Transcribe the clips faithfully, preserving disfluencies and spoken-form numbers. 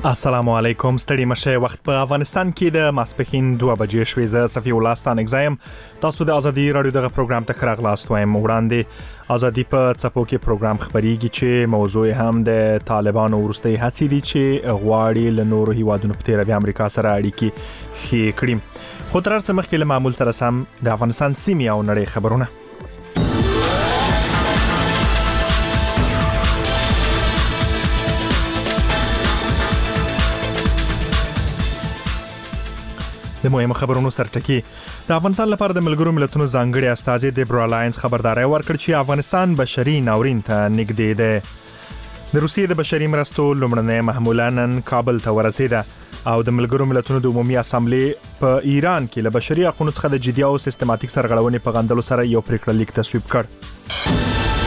السلام علیکم. ستړي مشه وخت په افغانستان کې د ماسپخین دوه بجې شوې. زه صفی الله ستان اگزایم. تاسو د ازادي رادیو دغه پروګرام ته خراغلاست وایم. وړاندې ازادي په څپو کې پروګرام خبريږي چې موضوع هم د طالبانو ورستي هڅې دي چې غواړي له نورو هیوادونو په تیر بیا امریکا سره اړیکې ښې کړي. خو تر څو مخکې له معمول سره سم د افغانستان سیمې او نړۍ خبرونه. د مهمو خبرونو سرټکی. د افغانستان لپاره د ملګرو ملتونو ځانګړي استازي دیبرا لاینز خبرداري ورکړ چې افغانستان بشري ناورین ته نږدې ده. د روسیې د بشري مرستو لومړنۍ محموله نن کابل ته ورسېده او د ملګرو ملتونو د عمومي اسامبلې په ایران کې له بشري حقوقو څخه د جدي او سیستماتیک سرغړونې په غندلو سره یو پریکړه لیک تصویب کړ.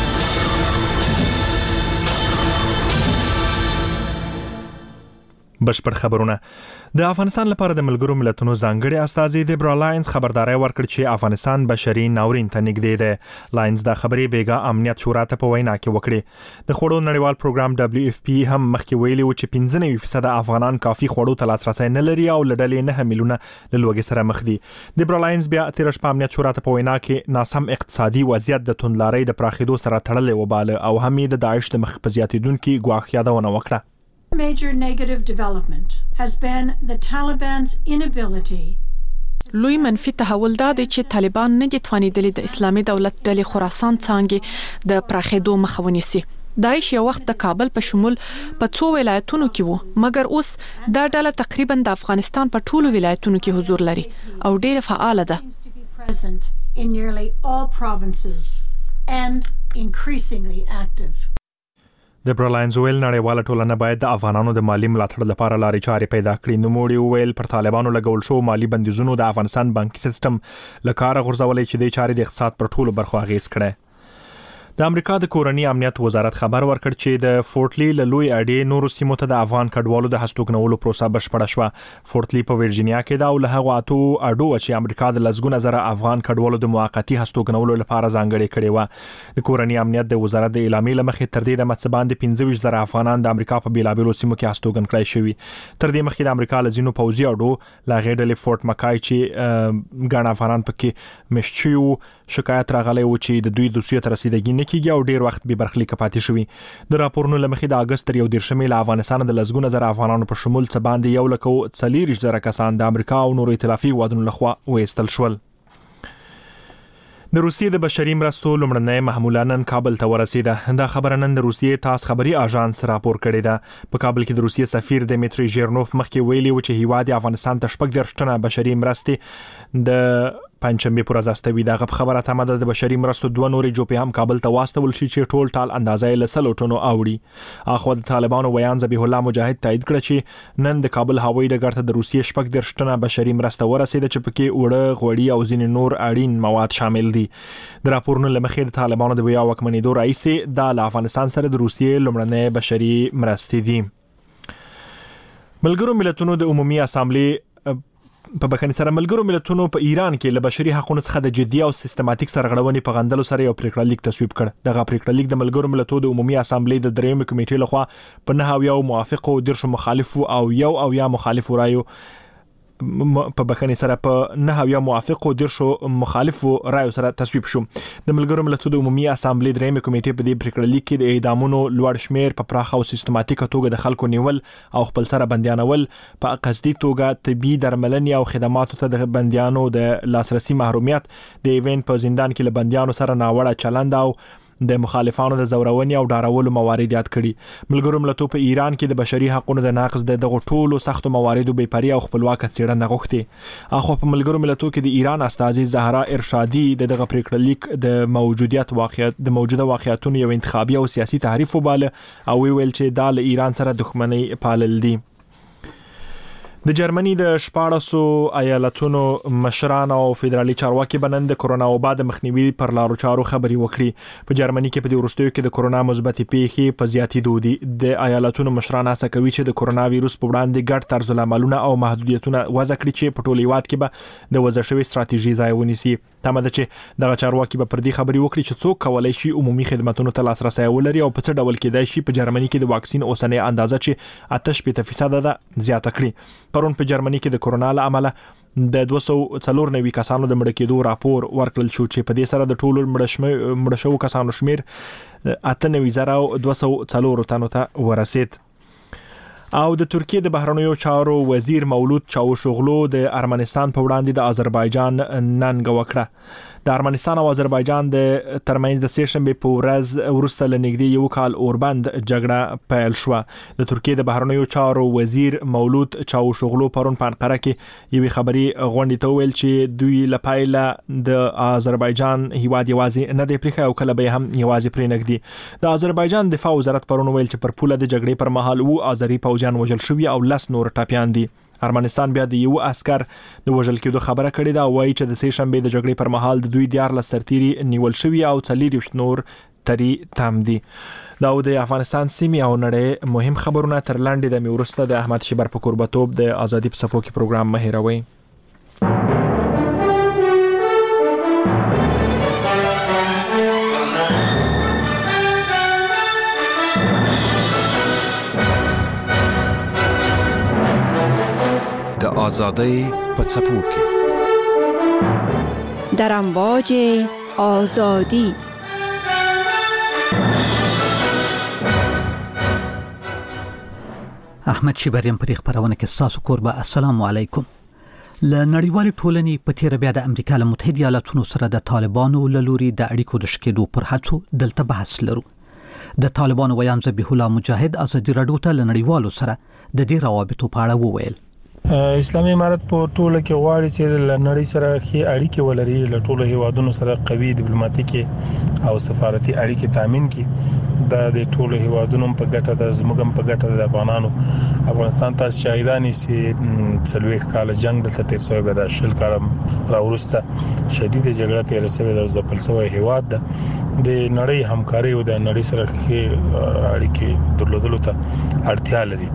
بشپړ خبرونه. د افغانستان لپاره د ملګرو ملتونو ځانګړي استازي دیبرا لاینز خبرداري ورکړ چې افغانستان بشري ناورین ته نږدې ده. لاینز د خبري بیګا امنیت شورا ته په وینا کې وکړي. د خوړو نړیوال پروګرام دبليو اف پی هم مخکې ویلي و چې پنځه نوي فیصد افغانان کافي خوړو ته لاسرسي نه لري او لړلې نه میلیونه له لوګي سره مخ دي. دیبرا لاینز بیا تیر شپه امنیت شورا ته په وینا کې ناسم اقتصادي وضعیت د توندلارۍ د پراخېدو سره تړلې وباله او هم د داعش د مخ په زیاتیدونکو ګواښ یادونه وکړه. Major negative development has been the Taliban's inability. لوی منفي تحول دا دی چې طالبان نه دي توانیدلي د اسلامي دولت ډلې خراسان څنګه د پراخېدو مخه ونیسي. داعش یو وخت د کابل په شمول په څو ولایتونو کې وو، مګر اوس دا ډله تقریبا د افغانستان په ټولو ولایتونو کې حضور لري او ډېر فعال ده. Present in nearly all provinces and increasingly active. د برلاینز ویل نړیواله ټولنه باید د افغانانو د مالی ملاتړ لپاره لارې چارې پیدا کړي. نو موږ ویل پر طالبانو لګول شو مالی بندیزونو د افغانستان بانکي سیستم لکاره غورځولې چې د چارې د اقتصاد پر ټولو برخو اغیز کړي. د امریکا د کورنی امنیت وزارت خبر ورکړ چې د فورټلی له لوی اډې نورو سیمو ته د افغان کډوالو د هستوګنولو پروسه بشپړه شوه. فورټلی په ورجینیا کې دا او له هغه اتو اډو چې امریکا د لزګونه زره افغان کډوالو د موقتی هستوګنولو لپاره ځانګړي کړي و. د کورنی امنیت د وزارت د اعلامیې لمخې تر دې د متصبان د پنځه ویشت زره افغانان د امریکا په بیلابیلو سیمو کې هستوګن کړي شوی. تر دې مخکې د امریکا لزینو پوځي اډو لا غېډلې فورټ مکای چې ګڼ افغانان پکې مشچیو شکایت راغلی و چې د دوی دوسیه تر رسیدګي نه کیږي او ډیر وخت به برخلیک پاتې شوی. د راپورونو لمخې د اگست تر یو دیرشمې له افغانستان د لزګونه زره افغانانو په شمول څه باندې یو لکو څلور زره کسان د امریکا او نورو ائتلافي هیوادونو لخوا وېستل شول. د روسیې د بشري مرستو لومړنۍ محموله نن کابل ته ورسېده. دا خبره نن د روسیې تاس خبري اژانس راپور کړی ده. په کابل کې د روسیې سفیر دمیتری ژیرنوف مخکې ویلي و چې هیواد افغانستان ته شپږ دېرش ټنه بشري مرستې د پنځمې پر ازاستوي. دا خبره تمه ده د بشري مرستو دوه نورې جوپې هم کابل ته واستول شي چې ټول ټال اندازې له سلو ټنو اوړي. اخو د طالبانو ویان ذبیح الله مجاهد تایید کړ چې نن د کابل هوایي ډګر ته د روسیې شپږ دېرش ټنه بشري مرسته ورسېده چې پکې وړه غوړي او ځینې نور اړین مواد شامل دي. د راپورونو لمخې د طالبانو د بیا وکمنېدو رئیس د افغانستان سره د روسیې لومړنۍ بشري مرستې دي. ملګرو ملتونو د عمومي اسامبلې په بخښنې سره ملګرو ملتونو په ایران کې له بشري حقوقو څخه د جدي او سیستماتیک سرغړونې په غندلو سره یو پریکړه لیک تصویب کړ. دغه پریکړه لیک د ملګرو ملتونو د عمومي اسامبلې د دریمې کمیټې لخوا په نه او یو موافقو دیرشو مخالفو او یو او یا مخالفو رایو په بخښنې سره په نه او یا موافقو دیرشو مخالفو رایو سره تصویب شو. د ملګرو ملتونو د عمومي اسامبلې دریمې کمیټې په دې پریکړه لیک کې د اعدامونو لوړ شمیر په پراخه او سیستماتیک توګه د خلکو نیول او خپل سره بندیانول، په قصدي توګه طبي درملنې او خدماتو ته د بندیانو د لاسرسي محرومیت، د ایونت په زندان کې له بندیانو سره ناوړه چلند او د مخالفانو د زورونې او ډارولو موارد یاد کړي. ملګرو ملتونو په ایران کې د بشري حقوقو د نقض د دغه ټولو سختو مواردو بې پرې او خپلواک څېړنه غوښتي. اخو په ملګرو ملتونو کې د ایران استازي زهرا ارشادي د دغه پریکړه لیک د موجودیت واقعیت د موجوده واقعیتونو یو انتخابي او سیاسي تحریف وباله او ویل چې دا له ایران سره دښمنۍ پالل دي. د جرمني د شپاړسو ایالتونو مشران او فدرالي چارواکي بنند د کرونا وبا د مخنیوي پر لارو چارو خبري وکړي. په جرمني کې په دې وروستیو کې د کرونا مثبتې پیښې په زیاتېدو دي. د ایالتونو مشران هڅه کوي چې د کرونا وایروس په وړاندې ګډ طرز العملونه او محدودیتونه وضع کړي چې په ټول هیواد کې به د وضع شوی ستراتیژي ځای ونیسي. تمه ده چې دغه چارواکي به پر دې خبري وکړي چې څوک کولای شي عمومي خدماتو ته لاسرسي ولري او په څه ډول کېدای شي په جرمني کې د واکسین اوسنۍ اندازه چې اته شپږ فیصد ده زیاته کړي. پرون په جرمني کې د کرونا له امله د دوه سوه څلور نوي کسانو د مړ کېدو راپور ورکړل شو چې په دې سره د ټولو مړ شوو کسانو شمیر اته نوي زره دوه سوه څلور تنو ته ورسید. او د ترکیه د بهرنیو چارو وزیر مولود چاوشوغلو د ارمنستان په وړاندې د آذربایجان ننګ وکړه. د ارمنستان او آذربایجان د ترمنځ د سه شنبه په ورځ ورسته لنګدي یو کال اوربند جګړه پیل شو. د ترکیه د بهرنیو چارو وزیر مولود چاوشوغلو پرون په انقره کې یوه خبري غونډه ته ویل چې دوی لپاره د آذربایجان هیواد یوازې نه دی پرخه او کله به هم یوازې پرې نګدي. د آذربایجان دفاع وزارت پرون ویل چې پر پوله د جګړې پر مهال وو آذری پوځیان وژل شوی او لس نور ټاپیان دي. ارمنستان بیا د یو عسكر د وژل کېدو خبره کړې ده، وایي چې د سه شنبه د جګړې پر مهال د دوی دیار لسرتيري نیول شوی او څلور نور تری تام دي. دا د افغانستان سیمې او نړۍ مهم خبرونه تر لاندې د میورسته د احمد شیبر په قربتوب د ازادي په سپو کې پروګرام مهیروي. د آزادی په څپو کې در امواج آزادی. احمد شیبریم په دې خبرونه کې تاسو قربا السلام علیکم. ل نړیوال ټولنې په تیر بیا د امریکا له متحده ایالاتونو سره د طالبانو له لوري د اړیکو د شکېدو پر هڅو دلته بحث لرو. د طالبانو ویان ذبیح الله مجاهد ازادي راډیو ته له نړیوالو سره د دې روابطو په اړه وویل. اسلامي امارت په ټوله کې غواړي چې له نړۍ سره ښې اړیکې ولري، له ټولو هیوادونو سره قوي ډیپلوماټیکي او سفارتي اړیکې تامین کړي. دا د ټولو هیوادونو په ګټه ده، زموږ په ګټه ده. د افغانانو افغانستان تاسو شاهدانی چې څلوېښت کال جنگ دلته تیر شوی به د شل کال راورسته شدید جګړه تیر شوی د ځپل شوی هیواد ده. د نړۍ همکاري او د نړۍ سره ښې اړیکې درلودلو ته اړتیا لري.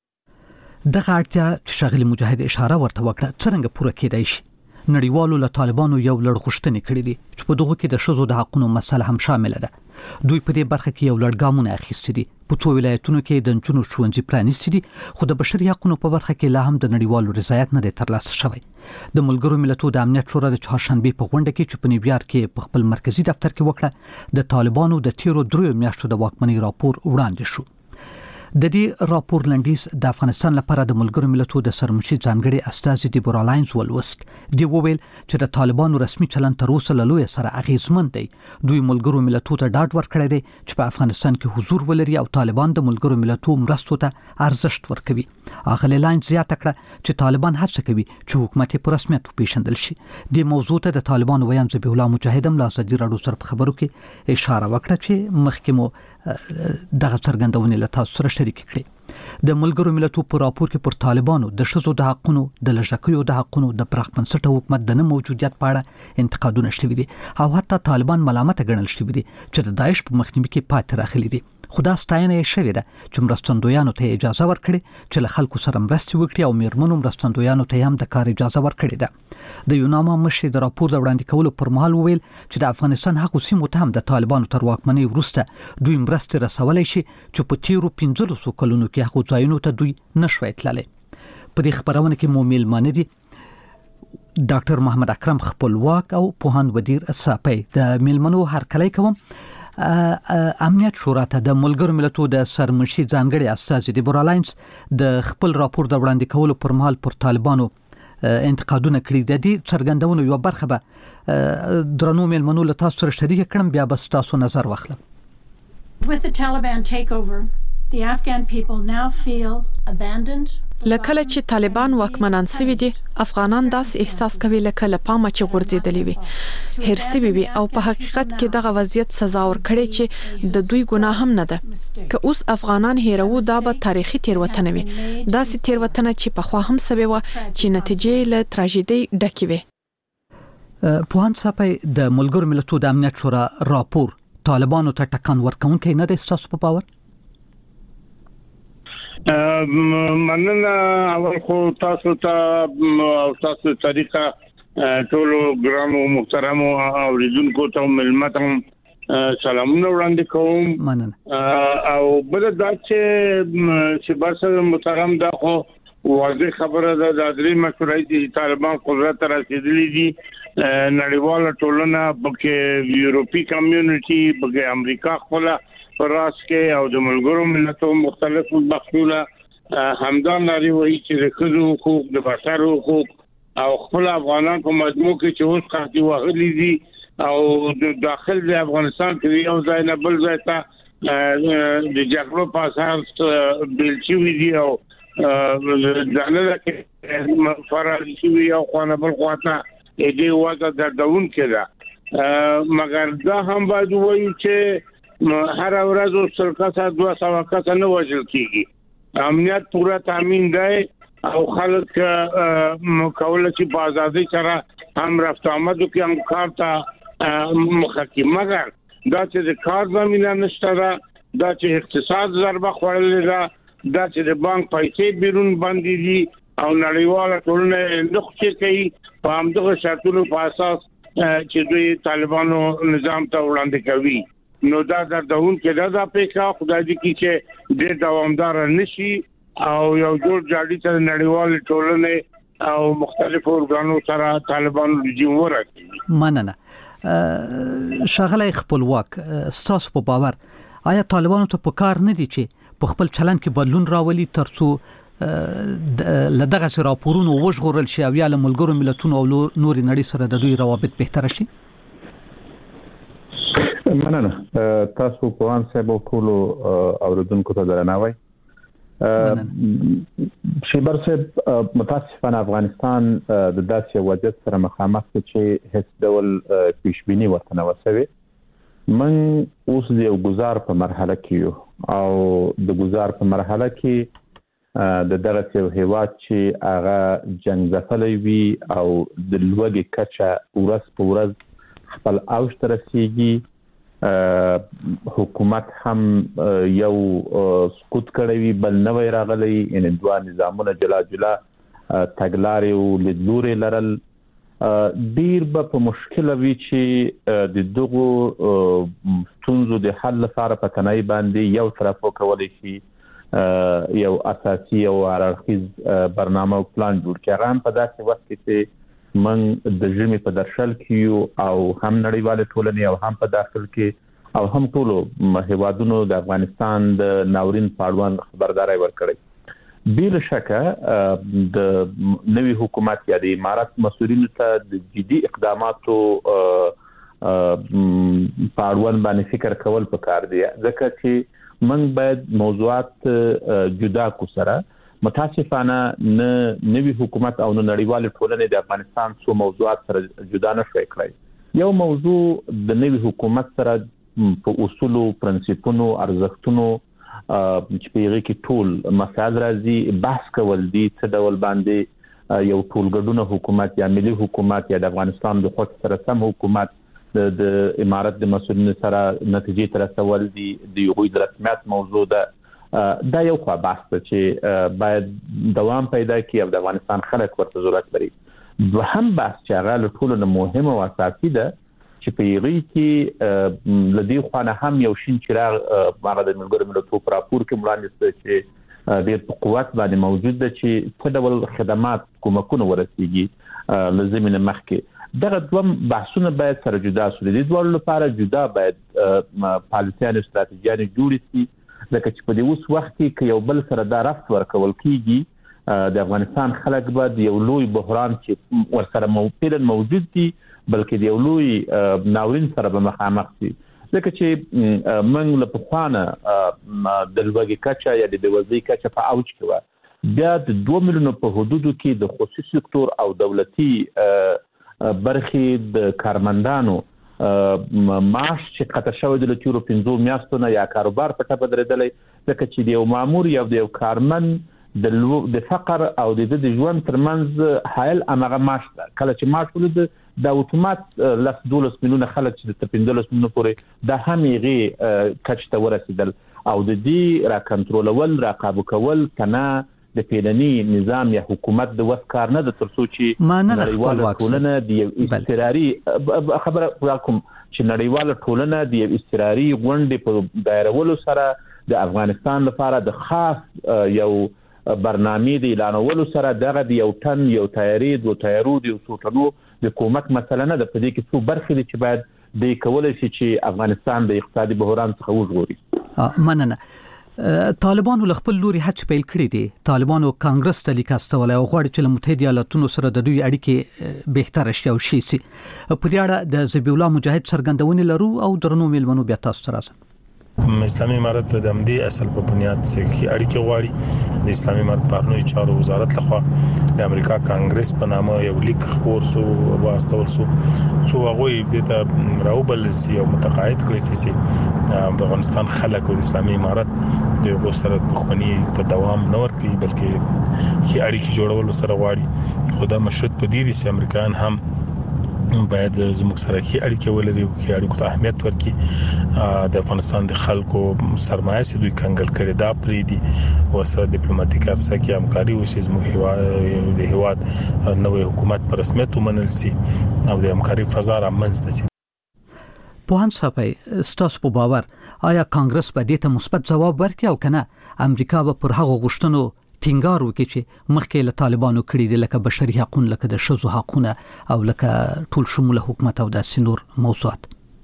دغه اړتیا چې شغل مجاهد اشاره ورته وکړه څنګه پوره کېدای شي؟ نړیوالو له طالبانو یو لړ غوښتنې کړې دي چې په دغه کې د شذو د حقوقو مسله هم شامل ده. دوی په دې برخه کې یو لړ ګامونه اخیستي دي. په څو ولایتونو کې د جنونو ښوونځي پرانیستي دي، خو د بشري حقوقو په برخه کې لا هم د نړیوالو رضایت نه دی ترلاسه شوی. د ملګرو ملتونو د امنیت شورا د چهارشنبه په غونډه کې چې په نیویارک کې په خپل مرکزی دفتر کې وکړه، د طالبانو د تیرو درو میاشتو د واکمنۍ راپور وړاندې شو. د دې راپور لنډیز د افغانستان لپاره د ملګرو ملتونو د سرمشي ځانګړي استازي دیبورا لاینز ولوست. دی وویل چې د طالبانو رسمي چلند تر اوسه له لوی سره اغیزمن دی. دوی ملګرو ملتونو ته ډاډ ورکړی دی چې په افغانستان کې حضور ولري او طالبان د ملګرو ملتونو مرستو ته ارزښت ورکوي. اغلی لاینز زیاته کړه چې طالبان هڅه کوي چې حکومت په رسمیت وپیژندل شي. د موضوع ته د طالبانو ویان ذبیح الله مجاهد هم له ازادي راډیو سره په خبرو کې اشاره وکړه چې مخکې مو دغه څرګندونې له تاسو سره شریک کړي. د ملګرو ملتونو په راپور کې پر طالبانو د شذو د حقوقو، د لږکیو د حقوقو، د پراخ بنسټه حکومت د نه موجودیت په اړه انتقادونه شوي دي او حتی طالبان ملامت ګڼل شوي دي چې د داعش په مخنیوي کې پاتې راغلي دي. خدا ستاینه یې شوې ده چې مرستندویانو ته اجازه ورکړي چې له خلکو سره مرستې وکړي او میرمنو مرستندویانو ته هم د کار اجازه ورکړي ده. د یوناما مشر د راپور د وړاندې کولو پر مهال وویل چې د افغانستان هغو سیمو ته هم د طالبانو تر واکمنۍ وروسته دوی مرستې رسولی شي چې په تیرو پنځلسو کلونو کې هغو ځایونو ته دوی نشوی تللی. په دې خبرونه کې مو میلمانه دي ډاکټر محمد اکرم خپلواک او پوهاند ودیر صافی. د میلمنو هرکلی کوم. امنیت شورا ته د ملګرو ملتونو د سرمشي ځانګړي استازي دیبورا لاینز د خپل راپور د وړاندې کولو پر مهال پر طالبانو انتقادونه کړي. د دې څرګندونو یو برخه به درنو میلمنو له تاسو سره شریک کړم، بیا به تاسو نظر واخلم. With the Taliban takeover, the Afghan people now feel abandoned, لکه چې طالبان واکمنان سوي دي افغانان داس احساس کوي لکه لپامه چې غورځېدلې وي هرڅه وي او په حقیقت کې دغه وضعیت سزا ورکړي چې د دوی ګناه هم نه ده که اوس افغانان هیرو دا به تاریخي تیروتنه وي داسې تیروتنه چې په خوا هم سوي و چې نتیجې له تراژیدي ډکې وي. پوهان صاحب د ملګرو ملتونو د امنیت شورا راپور طالبانو ته ټکان ورکونکي نه د ستاسو په باور؟ مننه اول خو تاسو ته او تاسو طریقه ټول ګرامو محترمو اوریدونکو ته ملمتم سلامونه وړاندې کوم. مننه. او بل دا چې چې باسه محترم دا خو واضح خبره ده د درې مشورې چې طالبان قدرت رسیدلي دي نړیواله ټولنه بلکې یورپی کمیونټي بلکې امریکا خپل راس کې او د ملګرو ملتونو مختلفو بحثونه همدان لري وایي چې د خزو حقوق د بشر حقوق او خپل افغانان په مجموع کې چې اوس قحطي وغلي دي او د داخل د افغانستان کې یو ځای نه بل ځای ته د جګړو په اساس بلچي وي دي او ځانله کې فرارسي وي او خانه بل خواته دې وځه د داون کې ده مګر دا هم باید وایي چې هر ورځ سل کسه دوه سوه کسه نه وژل کیږي امنیت پورا تامین دی او خلک کوله چې په ازادي سره هم رفت آمد کوي هم کار ته مخکې مګر دا چې د کار زمينه نشته دا چې اقتصاد ضربه خوړلې ده دا چې د بانک پیسې بیرون باندې دي او نړیواله ټولنه نخښه کوي په همدغه شرطونو په اساس چې دوی طالبانو نظام ته وړاندې کوي نو دا د داون کې دا پېښه خدای دې کې چې د دوامدار نشي او یو جوړ جاړي ته نړیوال ټولنه او مختلفو ارګانو سره طالبان رژیم ورکړي. مننه. شغله خپلواک ستاسو په باور آیا طالبانو ته په کار نه دي چې په خپل چلند کې بدلون راولي ترڅو لدغه راپورونو وژغورل شي او یا له ملګرو ملتونو او نور نړۍ سره د دوی روابط بهتر شي؟ مننه. تاسو په وان صاحب ټول اوریدونکو ته درناوی. شیبر صاحب متاسفانه افغانستان د داسې وضعیت سره مخامخ دي چې هیڅ ډول پیشبینی ورته نه وسوي. من اوس د یو گزار په مرحله کې یو او د گزار په مرحله کې د دغه یو هیواد چې هغه جنگ ځپلی وي او د لوږې کچه ورځ په ورځ خپل اوج ته رسیږي حکومت هم یو سقوط کړی وي بل نوی راغلی یعنې دوه نظامونه جلا جلا تګلارې او لیدلورې لرل ډیر به په مشکله وي چې د دغو ستونزو د حل لپاره په تنهایی باندې یو طرف وکولی شي یو اساسي او هررخیز برنامه او پلان جوړ کړي هغه هم په داسې وخت کې چې من د ژمي په درشل کې او هم نړیواله ټولنې او هم په داخل کې او هم ټولو هیوادونو د افغانستان د ناورین پاړوان خبرداري ورکړي. بل شکه د نوي حکومت یا د امارات مسؤلینو ته د جدي اقداماتو پاړوان باندې فکر کول پکار دی ځکه چې من باید موضوعات جدا کو سره متاسفانه نه نوي حکومت او نه نړیواله ټولنه د افغانستان څو موضوعات سره جدا نشوي کړی. یو موضوع د نوي حکومت سره په اصولو پرنسپونو ارزښتونو چې په هغه کې ټول مسائل راځي بحث کول دي څه ډول باندې یو ټولګډونه حکومت یا ملي حکومت یا د افغانستان د خود سره سم حکومت د امارات د مسؤلینو سره نتیجې تر رسول دي د یو د رسمیت موضوع ده دا یو خو بحث چې باید دوام پیدا کړي او د افغانستان خلک ورته ضرورت لري. دوهم بحث چې هغه له ټولو نه مهمه او اساسي ده چې په یغي کې لدی خوانه هم یو شین چراغ هغه د ملګرو ملتونو پر راپور کې وړاندې چې د قوت باندې موجود ده چې په ډول خدمات کومکونه ورسیږي لزمینه مخکې دغه دوم بحثونه باید سره جدا شي. د دوه لپاره جدا باید پالیسیان استراتیژیان جوړ شي ځکه چې په دې اوس وخت کې یو بل سره دا رفت ورکول کیږي د افغانستان خلک به د یو لوی بحران چې ورسره موجود موجود دي بلکې د یو لوی ناورین سره به مخامخ دي ځکه چې موږ له پخوانه د لوږې کچه یا د بېوزلۍ کچه په اوج کې وه بیا د دوه میلیونه په حدودو کې د خصوصي سکتور او دولتي برخې د کارمندانو معاش چې قطع شوی د تیرو پنځو میاشتو نه یا کاروبار په ټپه درېدلی، ځکه چې د یو مامور یا د یو کارمند د فقر او د د ژوند ترمنځ حایل امغه معاش ده. کله چې معاش ولید د اتومات لس دولس میلیونه خلک چې د پنځلس میلیونه پورې د همېغه کچ ته ورسېدل او د دې را کنټرولول را قابو کول کنه د پیلنی نظام یا حکومت د وس کار نه د ترڅو چې نړیواله ټولنه د استقراري خبره راکوم چې نړیواله ټولنه د استقراري غونډې په دایرولو سره د افغانستان لپاره د خاص یو برنامه د اعلانولو سره دغه د یو ټن یو تایری دو تایرو د یو سوټنو د کومک مسله نه د پدې کې څو برخې دي چې باید د کولای شي چې افغانستان د اقتصادي بحران څخه وژغوري. مننه. طالبانو له خپل لوري هڅې پیل کړې دي. طالبانو کانګرس ته لیک استولی او غواړي چې له متحده ایالاتونو سره د دوی اړیکې بهتره شي او شي سي. په دې اړه د ذبیح الله مجاهد څرګندونې لرو او درنو میلمنو بیا تاسو ته راځم. اسلامي امارت د همدې اصل په بنیاد چې اړیکې غواړي د اسلامي امارت بهرنیو چارو وزارت لخوا د امریکا کانګرس په نامه یو لیک خپور سو واستول سو څو هغه د ته راوبل سي او متقاعد کړی سي د افغانستان خلک او د اسلامي امارت د غوسره دښمنی ته دوام نه ورکړي بلکې چې اړیکې جوړول سره غواړي. خو دا مشروط په دې دي چې امریکایان هم باید زموږ سره کې اړیکې ولري او کې اړیکو ته اهمیت ورکړي. د افغانستان د خلکو سرمایه چې دوی کنګل کړي دا پرې دي او سره ډیپلوماټیک ارسه کې همکاري وشي زموږ هیواد د هیواد نوې حکومت په رسمیت ومنل سي او د همکاري فضا رامنځته سي. پوهان صاحب ستاسو په باور آیا کانګرس به دې ته مثبت ځواب ورکړي او کنه امریکا به پر هغه غوښتنو ټینګار وکړي چې مخکې له طالبانو کړي دي لکه بشري حقوق لکه د ښځو حقوقونه او لکه ټول شموله حکومت او د سنور موضوعات؟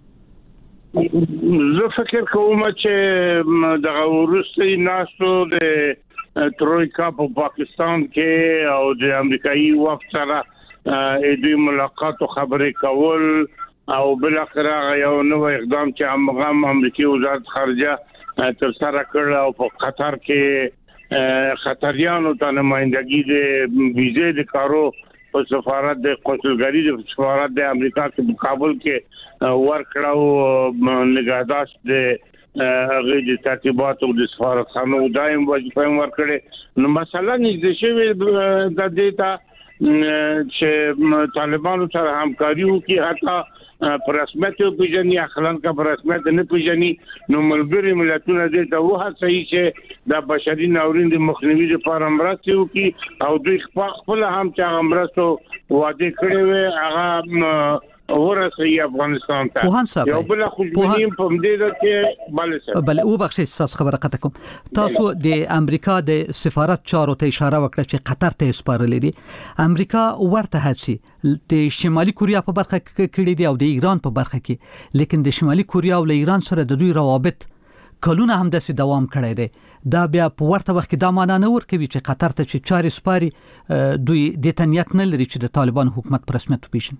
زه فکر کوم چې د ورستي ناسو د ترویکا په پاکستان کې او د امریکایي وفد سره د دې ملاقات او خبرې کول او بل اخر یو نو اقدام چې امغام امریکایي وزارت خارجه تر سره کړ او په قطر کې خطریانو ته نمائندګي د ویزې د کارو په سفارت د قونسلګری د سفارت د امریکا په کابل کې ورکړو نگهداشت د هغه د تعقیبات او د سفارتخانو دایم وظیفه ورکړي. نو مثلا نږدې شوی د دیتا چې طالبانو سره همکاري وکړي حتی پر رسمیت په جنې اخلان کا پر رسمیت نه پیژني. نو ملګری ملتونه دې ته وه صحیح چې د بشري ناورین د مخنیوي لپاره مرسته وکړي او دوی خپل هم چې مرسته وعده کړې وي هغه ورسې افغانستان ته. پوهان صاحب یو بل خوشبینی په دې کې بل څه بل او بخښي تاسو خبره قطع کوم. تاسو د امریکا د سفارت چارو ته اشاره وکړه چې قطر ته سپارلې دي. امریکا ورته هڅې د شمالي کوریا په برخه کې کړې دي او د ایران په برخه کې، لیکن د شمالي کوریا او ایران سره د دوی روابط کلونه هم داسې دوام کړی دی. دا بیا په ورته وخت کې دا معنا نه ورکوي چې قطر ته چې چارې سپاري دوی د تنیت نه لري چې د طالبان حکومت په رسمیت وپیژني.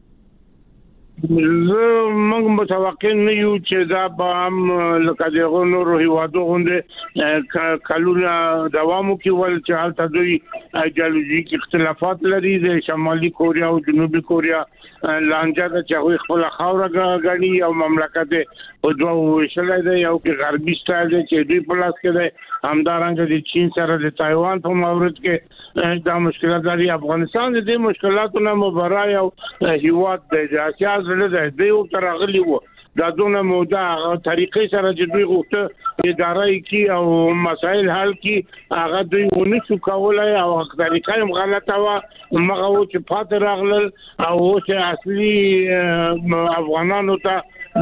زه موږ متوقع نه یو چې دا به هم لکه دغه نورو هیوادو غونډه کلونه دوام وکړي ول چې حالت دوی ایدئولوژیک اختلافات لري د شمالي کوریا او جنوبي کوریا لانجه د چې خپل خاوره غړي او مملکت په دوه وشلای دی او کې غربي سټایل دی چې دوی په لاس کې دی همدارنګه د چین سره د تایوان په مورد کې دا مشکلات لري. افغانستان د دې مشکلاتو نه مبرای او هیواد د اسیا زړه دی دی او ترغلی وو دا دونه موده طریقې سره چې دوی غوښته ادارې کې او مسائل حل کې هغه دوی ونه شو کولای او طریقې هم غلطه و مغه و چې پات راغلل او چې اصلي افغانانو ته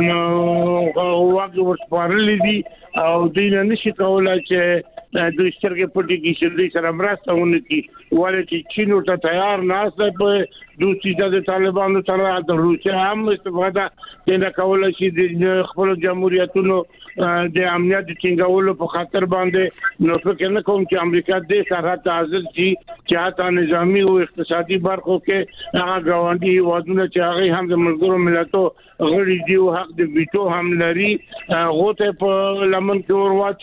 واګ ورسپارل دي او دوی نه نشي کولای چې دوی سترګې پټې کې چې دوی سره مرسته ونکړي ولې چې چین ورته تیار نه دی په دوستي د طالبانو سره د روسیا هم استفاده نه کولای شي د خپل جمهوریتونو د امنیت ټینګولو په خاطر باندې. نو فکر نه کوم چې امریکا دې سره حاضر شي چې حتی نظامی او اقتصادي برخو کې هغه ګاونډي هیوادونه چې هغه هم د ملګرو ملتو غړي دي او حق د ویټو هم لري غوته په لمن کې ورواچي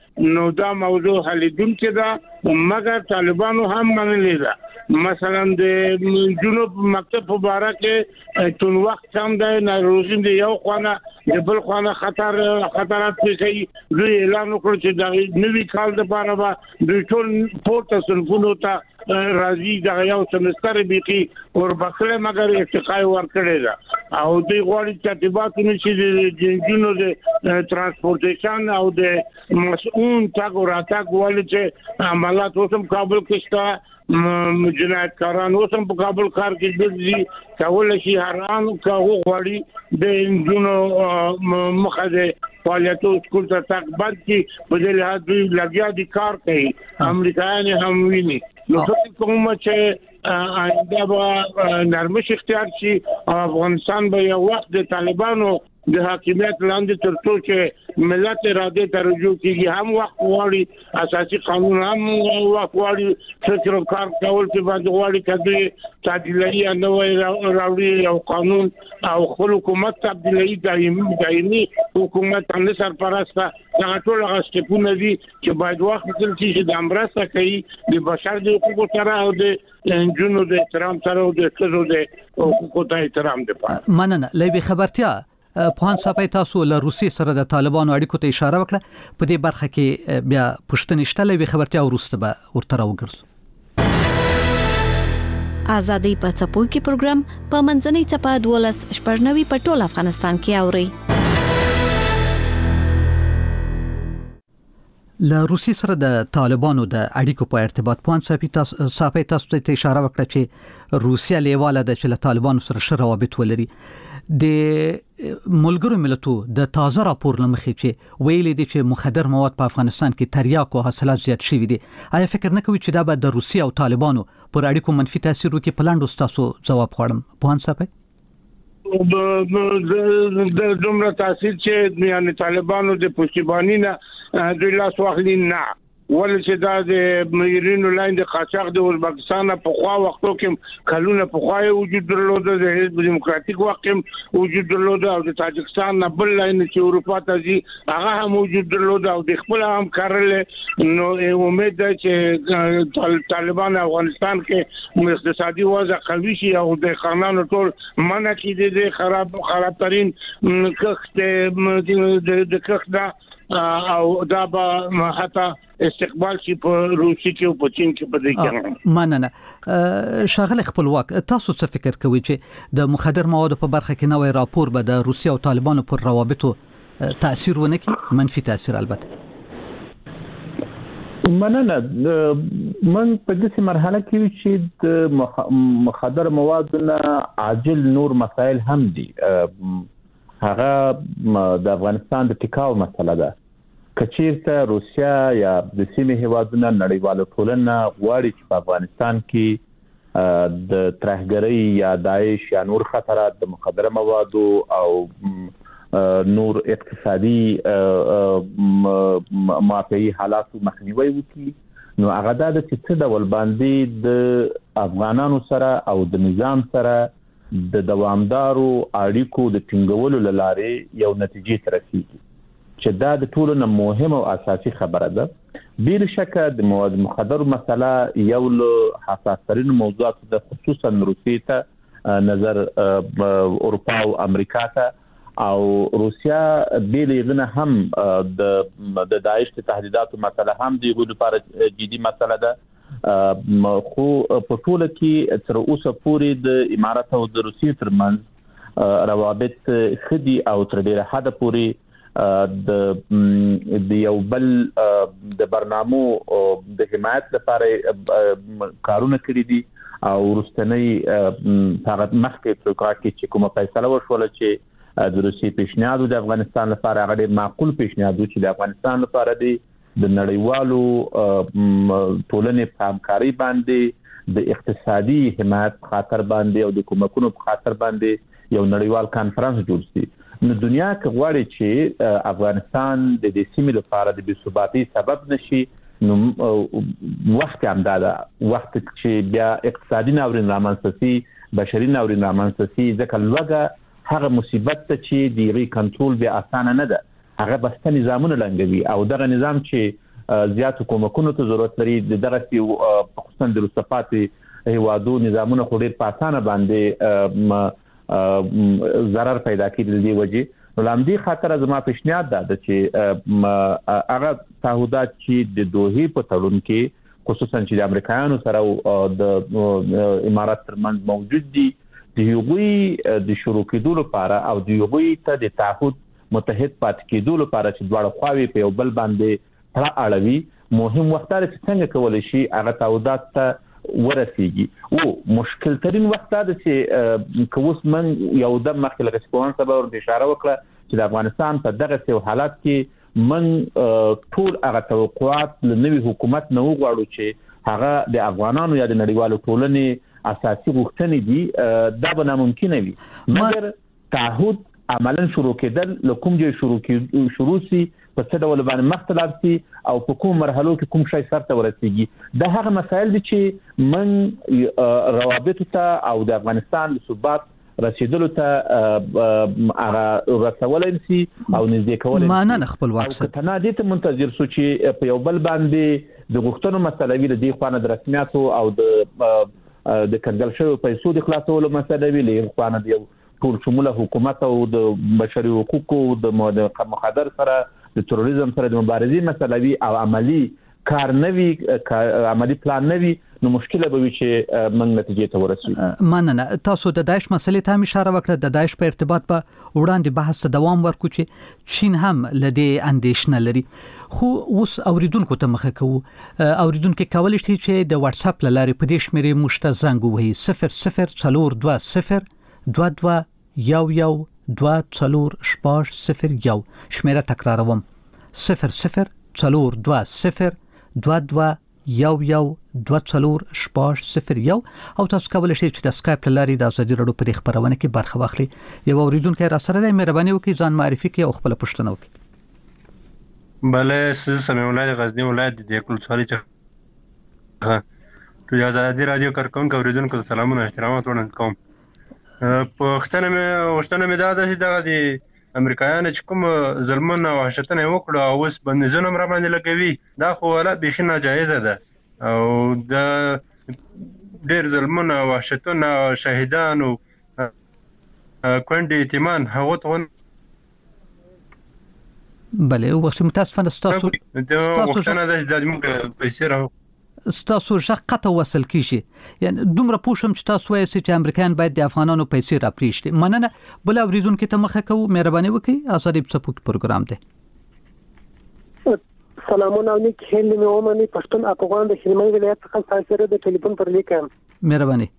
نو دا موضوع حلیدونکې ده مګر طالبانو هم منلې ده مثلا د جنوب مکتب په باره کې ټول وخت کم ده ناروزین دی یو خانه د بل خانه خطر خطرات کوي دوی اعلان وکړ چې د نوي کال لپاره به دوی ټول پورته صنفونو ته راځي دا یو سمستر بيخي اور بخله مگر ارتقای ورکړي دا او دوی غواړي چې ترتیباتونه چې د جنونو د ترانسپورټیشن او د مسؤون تاګ او راتګ ولې چې عملات اوسم کابل کې شته جنایتکاران اوسم په کابل ښار کې ګرځي کول شي هران کاغو غواړي د جنونو مخه فعالیتو سکول ته تک بد کی په دې لحاظ دوی لګیا دي کار کوي امریکایان هم ویني نو فکر کوم چې آینده به نرمش اختیار شي افغانستان به یو وخت د طالبانو د حاکمیت لاندې تر څو چې ملت اراده ته رجوع کیږي هم وخت غواړي اساسي قانون هم وخت غواړي فکر او کار کول چې باندې غواړي کله تعدیلي نو راوړي او قانون او خپل حکومت تبدیلي دایمي دایمي حکومت هم سرپرسته دا ټول هغه سټپونه دي چې باید وخت تل چې د امرسته کوي د بشر د حقوقو سره او د جنونو د احترام سره او د ښځو د حقوقو ته احترام دی. مننه لوي خبرتیا پوهان صاحب تاسو له روسي سره د طالبانو اړیکو ته اشاره وکړه په دې برخه کې بیا پښتنې شته لوي خبرتیا ورسته به ورته راوګرځو. آزادۍ په څپو کې پروګرام په منځنۍ چپه دولس شپږنوي په ټول افغانستان کې اوري. له روسي سره د طالبانو د اړیکو په ارتباط پوهان صاحب تاسو ته اشاره وکړه چې روسیا لیواله ده چې له طالبانو سره ښه روابط ولري. د ملګرو ملتونو د تازه راپور لمخې چې ویلي دي چې مخدر مواد په افغانستان کې تریاک او حاصلات زیات شوي دي، آیا فکر نه کوي چې دا به د روسیا او طالبانو پر اړیکو منفي تاثیر وکړي؟ په لاندو تاسو جواب غواړم پوهان صاحب. د دومره تاثیر چې یعنی طالبانو د پشتیبانی نه د لاس واخلي نه ولې چې دا د مېرینو لاین د قاچاق د ازبکستان په خوا وختو کې کلونه په خوا وجود درلود، د حزب دیموکراتیک وخت وجود درلود او د تاجکستان نه بل لاین چې اروپا ته ځي هغه هم وجود درلود او د خپل هم کارل. نو امید ده چې طالبان افغانستان کې اقتصادي وضع قوي شي او د خانانو ټول منع کړي د خراب خراب ترين کښت د کښت او دا به حتی استقبال شي په روسي کې او په چین کې په دې کې. مننه شاغل خپلواک، تاسو څه فکر کوئ چې د مخدر موادو په برخه کې نوې راپور به د روسي او طالبانو پر روابطو تاثیر ونه کړي؟ منفي تاثیر البته. مننه من په دې مرحله کې چې د مخدر موادو نه عاجل نور مسائل هم دي. هغه د افغانستان د ټیکاو مسله ده. کچیرته روسیا یا د سیمې هیوادونو نړیوالو ټولنه غواړي چې په افغانستان کې د ترهګرۍ یا داعش یا نور خطرات د مخدره موادو او نور اقتصادي مافیایي حالاتو مخنیوي وکړي، نو هغه دا د څه ډول باندې د افغانانو سره او د نظام سره د دوامدارو اړیکو د ټینګولو لپاره یو نتیجې ته رسیږي چې دا د ټولو نه مهمه او اساسي خبره ده. بیر شکه د مواد مخدر مسله یو له حساس ترين موضوعات ده، خصوصا روسیې ته نظر اروپا او امریکا ته او روسیا بیل یغنه هم د د داعش تهدیداتو مسله هم د یو لپاره جدي مسله ده. خو په ټوله کې تر اوسه پورې د امارات او د روسیې ترمنځ روابط خدي او تر ډیره حد پورې د د یو بل د برنامو د حمایت لپاره کارونه کړی دي او ورستنی فقط مخکې ترکا کې چې کومه فیصله وشوله چې د روسي پیشنهاد د افغانستان لپاره هغه ډېر معقول پیشنهاد چې د افغانستان لپاره دی د نړیوالو ټولنې په همکاري باندې د اقتصادي حمایت خاطر باندې او د کومکونو په خاطر باندې یو نړیوال کانفرنس جوړ شي. نو دنیا کې غواړي چې افغانستان د دې سیمې لپاره د بیثباتي سبب نشي، نو وخت هم دا ده وخت چې بیا اقتصادي ناورین رامنځته شي، بشري ناورین رامنځته شي، ځکه لوګه هغه مصیبت ته چې د ری کنټرول بیا اسانه نه ده. هغه بسته نظامونه لنګوي او دغه نظام چې زیات کومکونو ته ضرورت لري دغه په خصوصا د رسپاتې هیوادو نظامونه خو ډېر په اسانه باندې ضرر پیدا کړي دی وجه نو لامدي خاطر زما پیشنهاد ده چې هغه تعهدات چې د دوه په تړون کې خصوصا چې د امریکایانو سره او د امارات ترمنځ موجود دي د یوغوي د شروع کېدو لپاره او د یوغوي ته د تعهد متحد پات کېدو لپاره چې دواړه خواوې په یو بل باندې تړه اړوي مهم وخت لري چې څنګه کولای شي هغه تعهدات ته ورسیږي او مشکل ترين وخت دا چې کوس من یو د مخکې لکه سپون سبا ور اشاره وکړه چې د افغانستان په دغه څو حالات کې من ټول هغه توقعات له نوي حکومت نه وغواړو چې هغه د افغانانو یا د نړیوالو ټولنې اساسي غوښتنې دي دا به ناممکن وي مګر تعهد عملاً شروع کېدل لکوم چې شروع کې شروع سي په څه ډول باندې مختلف سي او په کوم مرحلو کې کوم شی سره ورسیږي دا هغه مسایل دي چې من روابط ته او د افغانستان ثبات رسیدلو ته هغه رسولای سي او نږدې کولای ما نه خپل واکسه ته نه دي ته منتظر سو چې په یو بل باندې د غوښتنو مسله وی د دې خوانه د رسمیاتو او د د کنګل شوی پیسو د خلاصولو مسله وی له خوانه دی ټول شموله حکومت او د بشري حقوقو د مخدر سره د تروریزم سره د مبارزې مسله وی او عملی کار نوي عملی پلان نوي نو مشکله به وي چې موږ نتیجې ته ورسېږو مننه تاسو د داعش مسلې ته هم اشاره وکړه د داعش په ارتباط په وړاندې بحث ته دوام ورکو چې چین هم لدی اندیشنه لري خو اوس اوریدونکو ته مخه کوو اوریدونکو کولای شي چې د واتس اپ لارې په دې شمیرې مشته زنګ وهي صفر صفر څلور دوه صفر دوه دوه یو یو دوه څلور شپږ صفر یو شمیره تکراروم صفر صفر څلور دوه صفر دوه دوه یو یو دوه څلور شپږ صفر یو او تاسو کولای شئ چې د اسکایپ لارې د ازادي رادیو په خبرونه کې برخه واخلئ یو اوریدونکو را سره د مهرباني وکړئ ځان معرفي کړئ او خپل پوښتنه وکړئ بله سز سمې ولایت غزنی ولایت د کلچاري څخه ټول ازادي رادیو کارکونکو اوریدونکو سلامونه احترامات وړاندې کوم پښتنه مې وشتنه مې دا د دغه د امریکایانو چې کوم ظلمونه او وحشتونه وکړو او اوس بندیزونه را باندې لګوي دا خو ولا بيخي ناجایزه ده او د ډېر ظلمونه او وحشتونه شهیدان او کونډې یتیمان هغه ته بله او وسم تاسو فنستاسو تاسو څنګه د موږ پیسې راو ستاسو ژقته وصل کیږي یعنی دومره پوښم چې تاسو وایئ چې امریکایان باید د افغانانو پیسې را پریږدي مننه بل اوریدونکو ته مخه کوو مهرباني وکړئ ازادي څپوک پروګرام دی سلامونه نیک هیله مې ومني پښتون افغان د هلمند ولایت څخه تاسو د ټلیفون پر لیکم مهرباني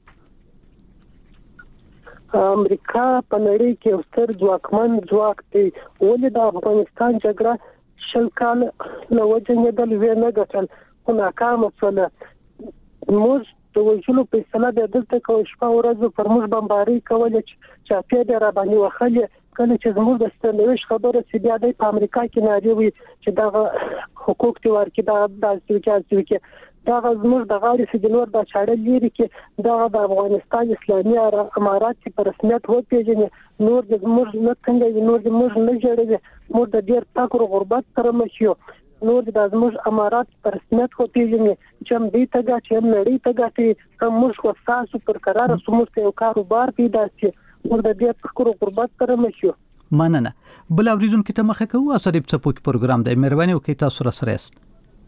امریکا په نړۍ کې یو ستر ځواکمن ځواک دی ولې د افغانستان جګړه شل کال له وجه د لوی نه ګټل خو ناکام شول موږ د وژلو په سلا د دلته کوم شپه ورځ پر موږ بمباري کول چې په را باندې وخلې کله چې زموږ د ستنويش خبره چې بیا د امریکا کې ناجوي چې دا حقوق تی ورکې دا د ځکه چې دا زموږ د غاړې سجنور د چاړه لري کې دا د افغانستان اسلامي امارات په رسمیت و پیژنې نور د موږ نه څنګه نور د موږ نه جوړوي موږ د ډیر تاکو غربت سره مخ یو نور د زموږ امارات پر رسمیت و پیژنې چې هم دې ته چې هم نړۍ ته ګټي هم موږ خو تاسو پر قرار سموږ یو کاروبار پیدا شي موږ د ډیر تاکو غربت سره مخ یو مننه بل اوریدونکو ته مخه کوو ازادي څپوک پروګرام دی مهرباني وکړئ تاسو را سره است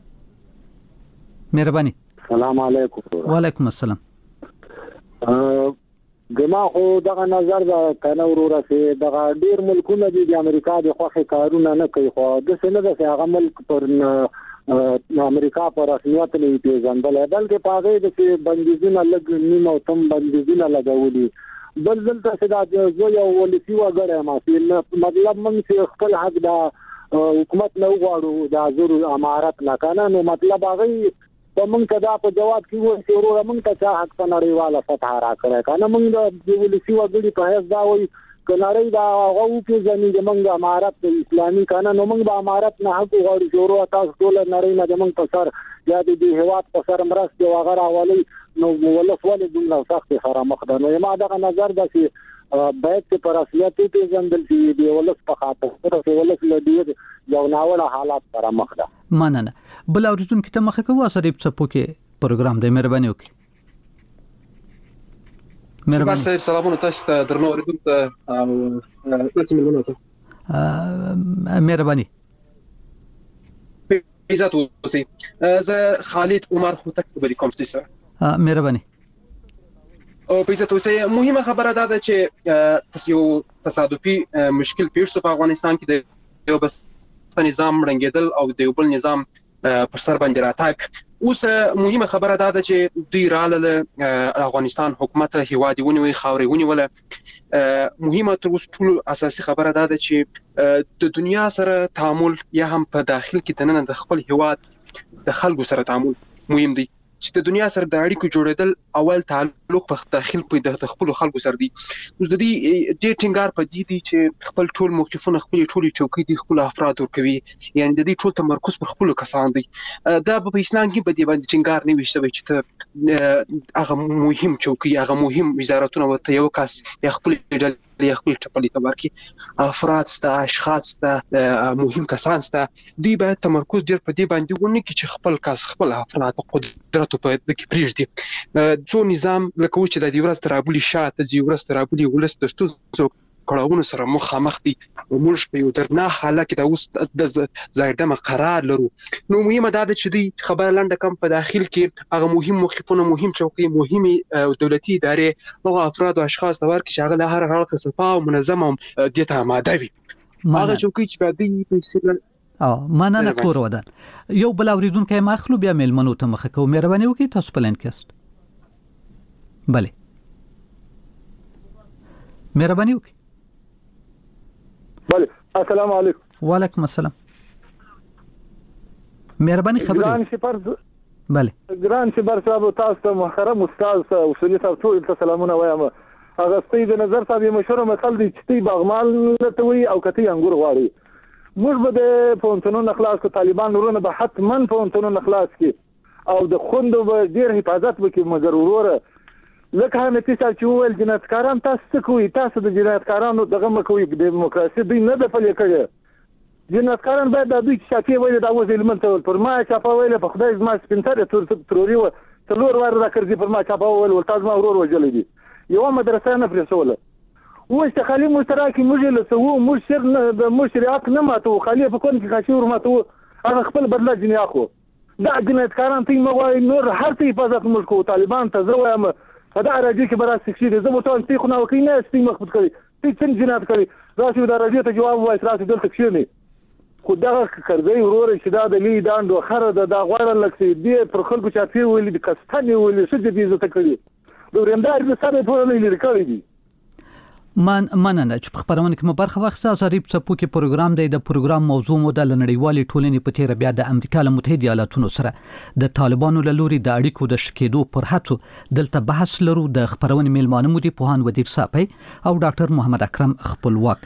مهرباني السلام علیکم وعلیکم السلام ګما خو دغه نظر دا کنه ورور سي دغه ډیر ملکونه دي د امریکا د خوخه کارونه نه کوي خو د څه نه د هغه ملک پر امریکا پر رسمیت نه پیژندل بلکې پاغه د بندیزونه لګ نیمه او تم بندیزونه لګولي بل دلته سدا یو یو ولسی وګړه ما چې مطلب من چې خپل حق دا حکومت نه وغواړو دا زور امارات نه کنه نو مطلب هغه په مونږ ته دا په جواب کې وایي چې ورور مونږ ته چا حق په نړیواله سطح راکړی کنه مونږ د ولسی وګړي په هیڅ دا وایي کناري دا هغه په ځنی د مونږ امارات اسلامي کنه نو مونږ د امارات نه حق غواړو چې ورور تاسو ټول نړۍ نه د مونږ په سر یا د دې هواد په سر مرسته او هغه راولي نو ولس ولې دومره سخت سره مخ ده نو ما دغه نظر ده چې باید چې پر اصلیت پیژندل شي د ولس په خاطر سره ولس له دې یو ناوړه حالات سره مخ ده. مننه. بل اوریدونکو ته مخه کوه سره په څپو کې پروګرام د مهرباني وکړي. مهرباني صاحب سلامونه تاسو ته درنو اوریدونکو ته او تاسو ملونه ته مهرباني عزت اوسئ. زه خالد عمر هوتک بری کوم ستاسو مهرباني او په عزت اوسئ. مهمه خبره ده چې تاسو یو تصادفي مشکل پیښ شو په افغانستان کې د یو بس نظام رنګیدل او د یو بل نظام پر سر باندې راتګ. اوس مهمه خبره ده چې دوی رااله افغانستان حکومت هیواد ونیوي خاوري ونیول. مهمه تر اوسه ټول اساسي خبره ده چې د دنیا سره تعامل یا هم په داخل کې تنن د خپل هیواد د خلکو سره تعامل مهم دی چې د دنیا سره د اړیکو جوړېدل اول تعلق په داخل په د خپل خلکو سره دی. اوس د دې د ټینګار په دې دی چې خپل ټول موقفونه خپل ټول چوکۍ دي خپل افراد ورکوي یعنی د دې ټول تمرکز پر خپل کسان دی. دا په اسلام کې په دې باندې ټینګار نه وشته چې ته هغه مهم چوکۍ هغه مهم وزارتونه ورته یو کس یا خپل ډول یا خپل ټپلې تبارکی افراد ستا اشخاص ستا مهم کسان ستا دی باید تمرکز ډیر په دې باندې ونه کې چې خپل کس خپل افراد په قدرت په د کې پریږدي. څو نظام لکه و چې د دې ورځ ترابولي شاته دي ورځ ترابولي ولست د ستونزو کړهونو سره مخامخ دي او موږ په یو درنه حالت کې د اوس د زایده قرار لرو. نو مهمه ده چې دوی خبره لنډه کم په داخل کې هغه مهم موقفونه مهم چوکۍ مهمه دولتي ادارې هغه افراد او اشخاص د ورکه شغله هر هغه خصفه او منظمه د ته آماده وي هغه چوکۍ چې په دې په سیل او مننه کور ودان. یو بل اوریدونکو ما خلو بیا ملمنو ته مخه کوم مهرباني وکړئ تاسو پلان کېست. بله مهرباني وکړئ. بله السلام علیکم. وعلیکم السلام. مهرباني خبرې. ګران شپر بله ګران شپر صاحب تاسو ته محترم استاد اصولي صاحب ټول ته سلامونه وایم. هغه ستې د نظر صاحب مشوره متل دي چې باغمال ته وي او کته انګور غواړي. موږ به د پونتونو اخلاص کو طالبان ورونه به حتمن پونتونو اخلاص کی او د خوندو به ډیر حفاظت وکړي مګر وروره لکه هم چې چې ول جنایتکاران تاسو کوي تاسو د جنایتکارانو دغه مکوې د دیموکراسي دوی نه د پلي کړي. جنایتکاران باید د دوی شاکي ویل دا وځي لمنته پر ما چاپا ویل په خدای زما سپینتر تروري و تلور ور راکړي پر ما چاپا ویل ول تاسو ما ورور وجلې دي یو مدرسه نه پرسوله و چې خالي مشترکي موږ له سو مشر د مشریات نه ماتو خالي په کون کې خاصور ماتو هغه خپل بدله جنیا خو دا جنایتکاران تی مغوي نور هر څه حفاظت موږ کو طالبان ته زه وایم فدا راځي کې برا سکشي دې زه مو ته خو نو کې نه سپي مخبط کړی تی څنګه جنایت کړی راشي دا راځي ته جواب وایي راشي دلته کښینی خو دا کړځي ورور چې دا د لی داندو خره د دا غوړل لکسي دې پر خلکو چاپی ویلي د کستاني ویلي څه دې عزت کړی د ورندار د سره په لری کړی دي. من مننه چې په خبرونه کې مبارخه واخصه زریب څپو کې پروګرام دی. د پروګرام موضوع مو د نړیوالې ټولنې په تیر بیا د امریکا له متحده ایالاتونو سره د طالبانو له لوري د اړیکو د شکېدو پر هڅو دلته بحث لرو. د خبرونه میلمانه مو دي پوهان ودیر صاحب او ډاکټر محمد اکرم خپلواک.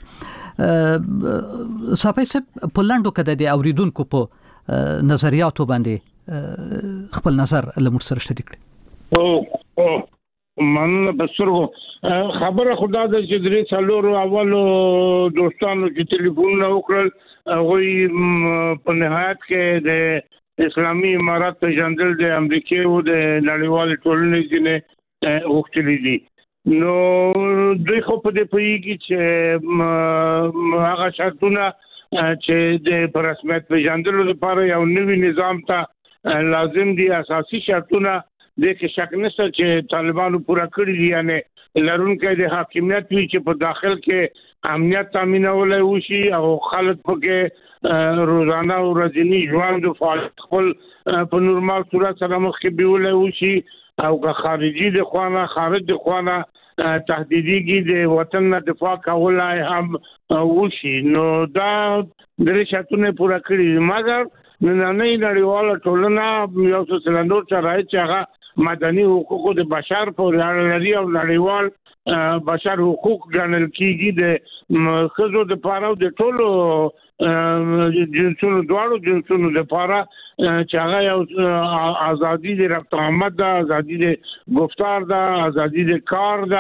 صاحب په پولندو کې د اوریدونکو په نظریاتو باندې خپل نظر لمر سره شریک کړي. او او مننه بسرغو خبره خدا د چې درې څلورو اولو دوستانو چې ټلیفون وکړل هغه په نهایت کې د اسلامي امارات په جندل د امریکای او د نړیوال ټولنې ځینې وختلې دي. نو دوی خو په دې پیږي چې هغه شرطونه چې د رسمیت په جندل لپاره یو نوی نظام ته لازم دي اساسي شرطونه د کې شک نشته چې طالبانو پورا کړی دي یعنی لرونکي د حاکمیت وی چې په داخل کې امنیت تامینول وشي او خلک پکې روزانه او ورځنی ژوند او فعالیت خپل په نورمال صورت سره مخ کې بیول وشي او که خارجي د خوانه خارج د خوانه تهدیدېږي د وطن نه دفاع کولای هم وشي. نو دا د شرطونه پورا کړی مګر نن نړیواله ټولنه یو څه سلندور شرایط چې هغه مدني حقوقو د بشر په اړه لري او نړیوال بشر حقوق ګڼل کیږي د خزو د پاره د ټولو جنسونو دواړو جنسونو لپاره چې هغه یو ازادي د رفت آمد ده ازادي د گفتار ده ازادي د کار ده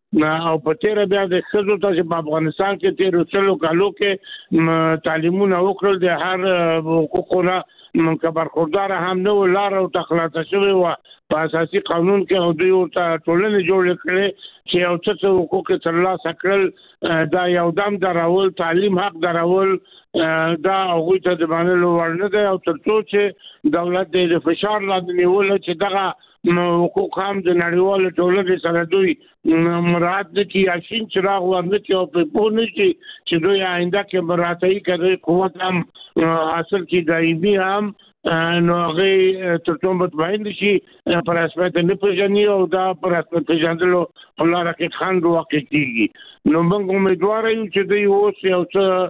او په تیر بیا د خزو ته په افغانستان کې تیر وسلو کالو کې تعلیمونه وکړل د هر حقوقونه من کبر خوردار هم نو لار او تخلاص شوی و په اساسي قانون کې او دوی ورته ټولنه جوړ کړي چې او څه حقوق ترلاسه کړل دا یو دم دراول تعلیم حق دراول دا هغه ته د باندې ورنه ده او ترڅو چې دولت د فشار لاندې نیول چې دغه حقوق هم د نړیوال ټولنې سره دوی مراعات نکړي یا شین چراغ ورنکړي او په پونه چې دوی آینده کې مراتعي کوي قوت هم حاصل کی دایمي هم نو هغه ترڅو مطمئن شي پر اساس نه پېژني او دا پر اساس پېژندلو الله راکټ خان واقع کیږي نو موږ امیدوار یو چې دوی اوس یو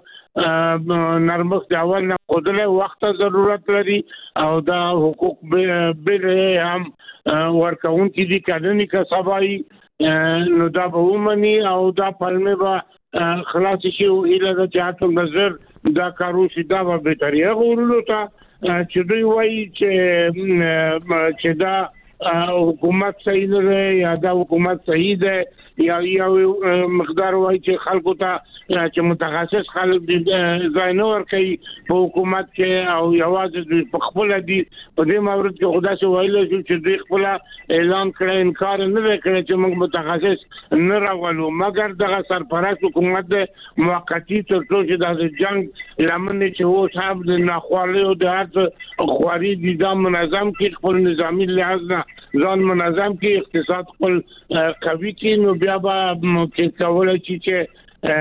څه نرمخ د اول نه قدرت وخت ضرورت لري او دا حقوق به هم ورکون کی دي قانوني کسبای نو دا به ومني او دا پلمه به خلاص شي او اله د چاته نظر دا کارو شي دا به بهتري غوړلو ته چې دوی وایي چې چې دا حکومت صحیح نه دی یا دا حکومت صحیح دی یا یو مقدار وایي چې خلکو ته چې متخصص خلک ځای نه ورکوي په حکومت کې او یوازې دوی په خپل دي په دې مورد کې خدا سي وایي چې دوی خپل اعلان کړی انکار نه وکړي چې موږ متخصص نه راولو مګر دغه سرپرست حکومت موقتی تر څو چې د جنگ لمن چې وو صاحب د ناخوالي او د هر خواري دي دا منظم کې خپل نظامی لحاظ نه ځان منظم کې اقتصاد خپل قوي کې نو بیا به کې کولای شي چې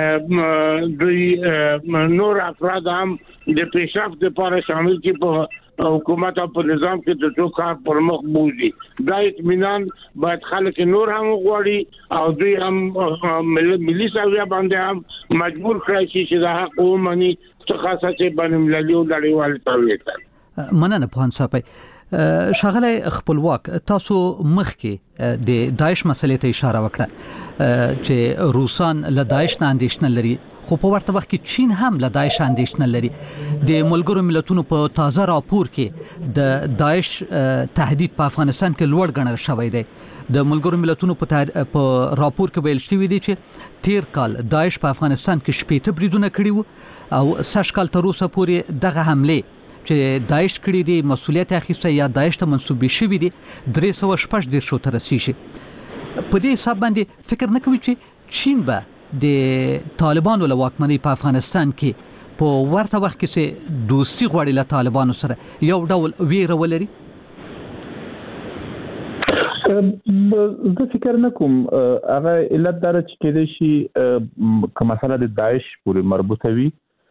دوی نور افراد هم د پیشرفت لپاره شامل کی په حکومت او په نظام کې د ټول کار پر مخ بوزي دا اطمینان باید خلک نور هم غواړي او دوی هم ملي سویا باندې هم مجبور کړی شي چې د حق ومني څه خاصه چې بین المللي او نړیوال تولیدات مننه په انصاف شغله خپلواک تاسو مخکې د داعش مسلې ته اشاره وکړه چې روسان له داعش نه اندېښنه لري خو په ورته وخت کې چین هم له داعش اندېښنه لري د ملګرو ملتونو په تازه راپور کې د داعش تهدید په افغانستان کې لوړ ګڼل شوی دی د ملګرو ملتونو په راپور کې ویل شوی دی چې تیر کال داعش په افغانستان کې شپږ بریدونه کړي وو او سږ کال تر اوسه پورې دغه حمله چې داعش کړي دي مسولیت اخیسته یا داعش ته منسوب شوی دي درې سوه شپږ دېرش شو تر رسیږي په دې حساب باندې فکر نه کوي چې چین به د طالبانو له واکمنۍ په افغانستان کې په ورته وخت کې چې دوستي غواړي له طالبانو سره یو ډول ویره ولري زه فکر نه کوم هغه علت دار چې کېدای شي که مسله د داعش پورې مربوطه وي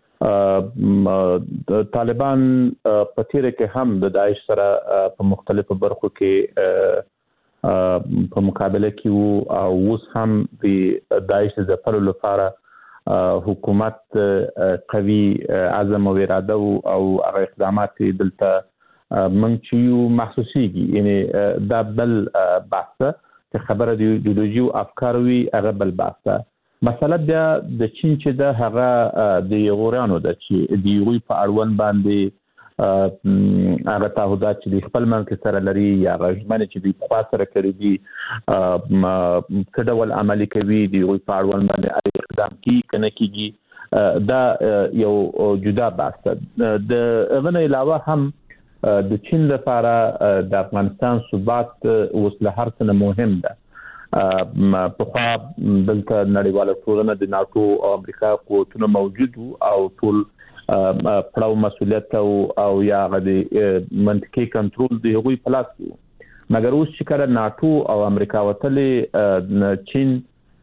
طالبان په تیر کې هم د داعش سره په مختلفو برخو کې په مقابله کې وو او اوس هم د داعش د ځپلو لپاره حکومت قوي عزم او اراده او هغه اقدامات دلته من چې محسوسيږي یعنی دا بل بحث چې خبره د ایدئولوژي او افکار وی هغه بل بحث مسله بیا د چین چې د هغه د یغورانو د چې د یوی په اړوند باندې هغه تعهدات چې د خپل منځ سره لري یا غږمنه چې د خوا سره کړی دي څه ډول عملي کوي د یوی په اړوند باندې اقدام کوي کنه کیږي دا یو جدا بحث د غنه علاوه هم د چین لپاره د افغانستان ثبات اوس له هر څه مهم ده په خوا دلته نړیواله ټولنه د ناتو او امریکا قوتونه موجود او ټول پړاو مسولیت او او یا غدي منطقي کنټرول دی هغوی پلاس مګر اوس چې کله ناتو او امریکا وتلې چین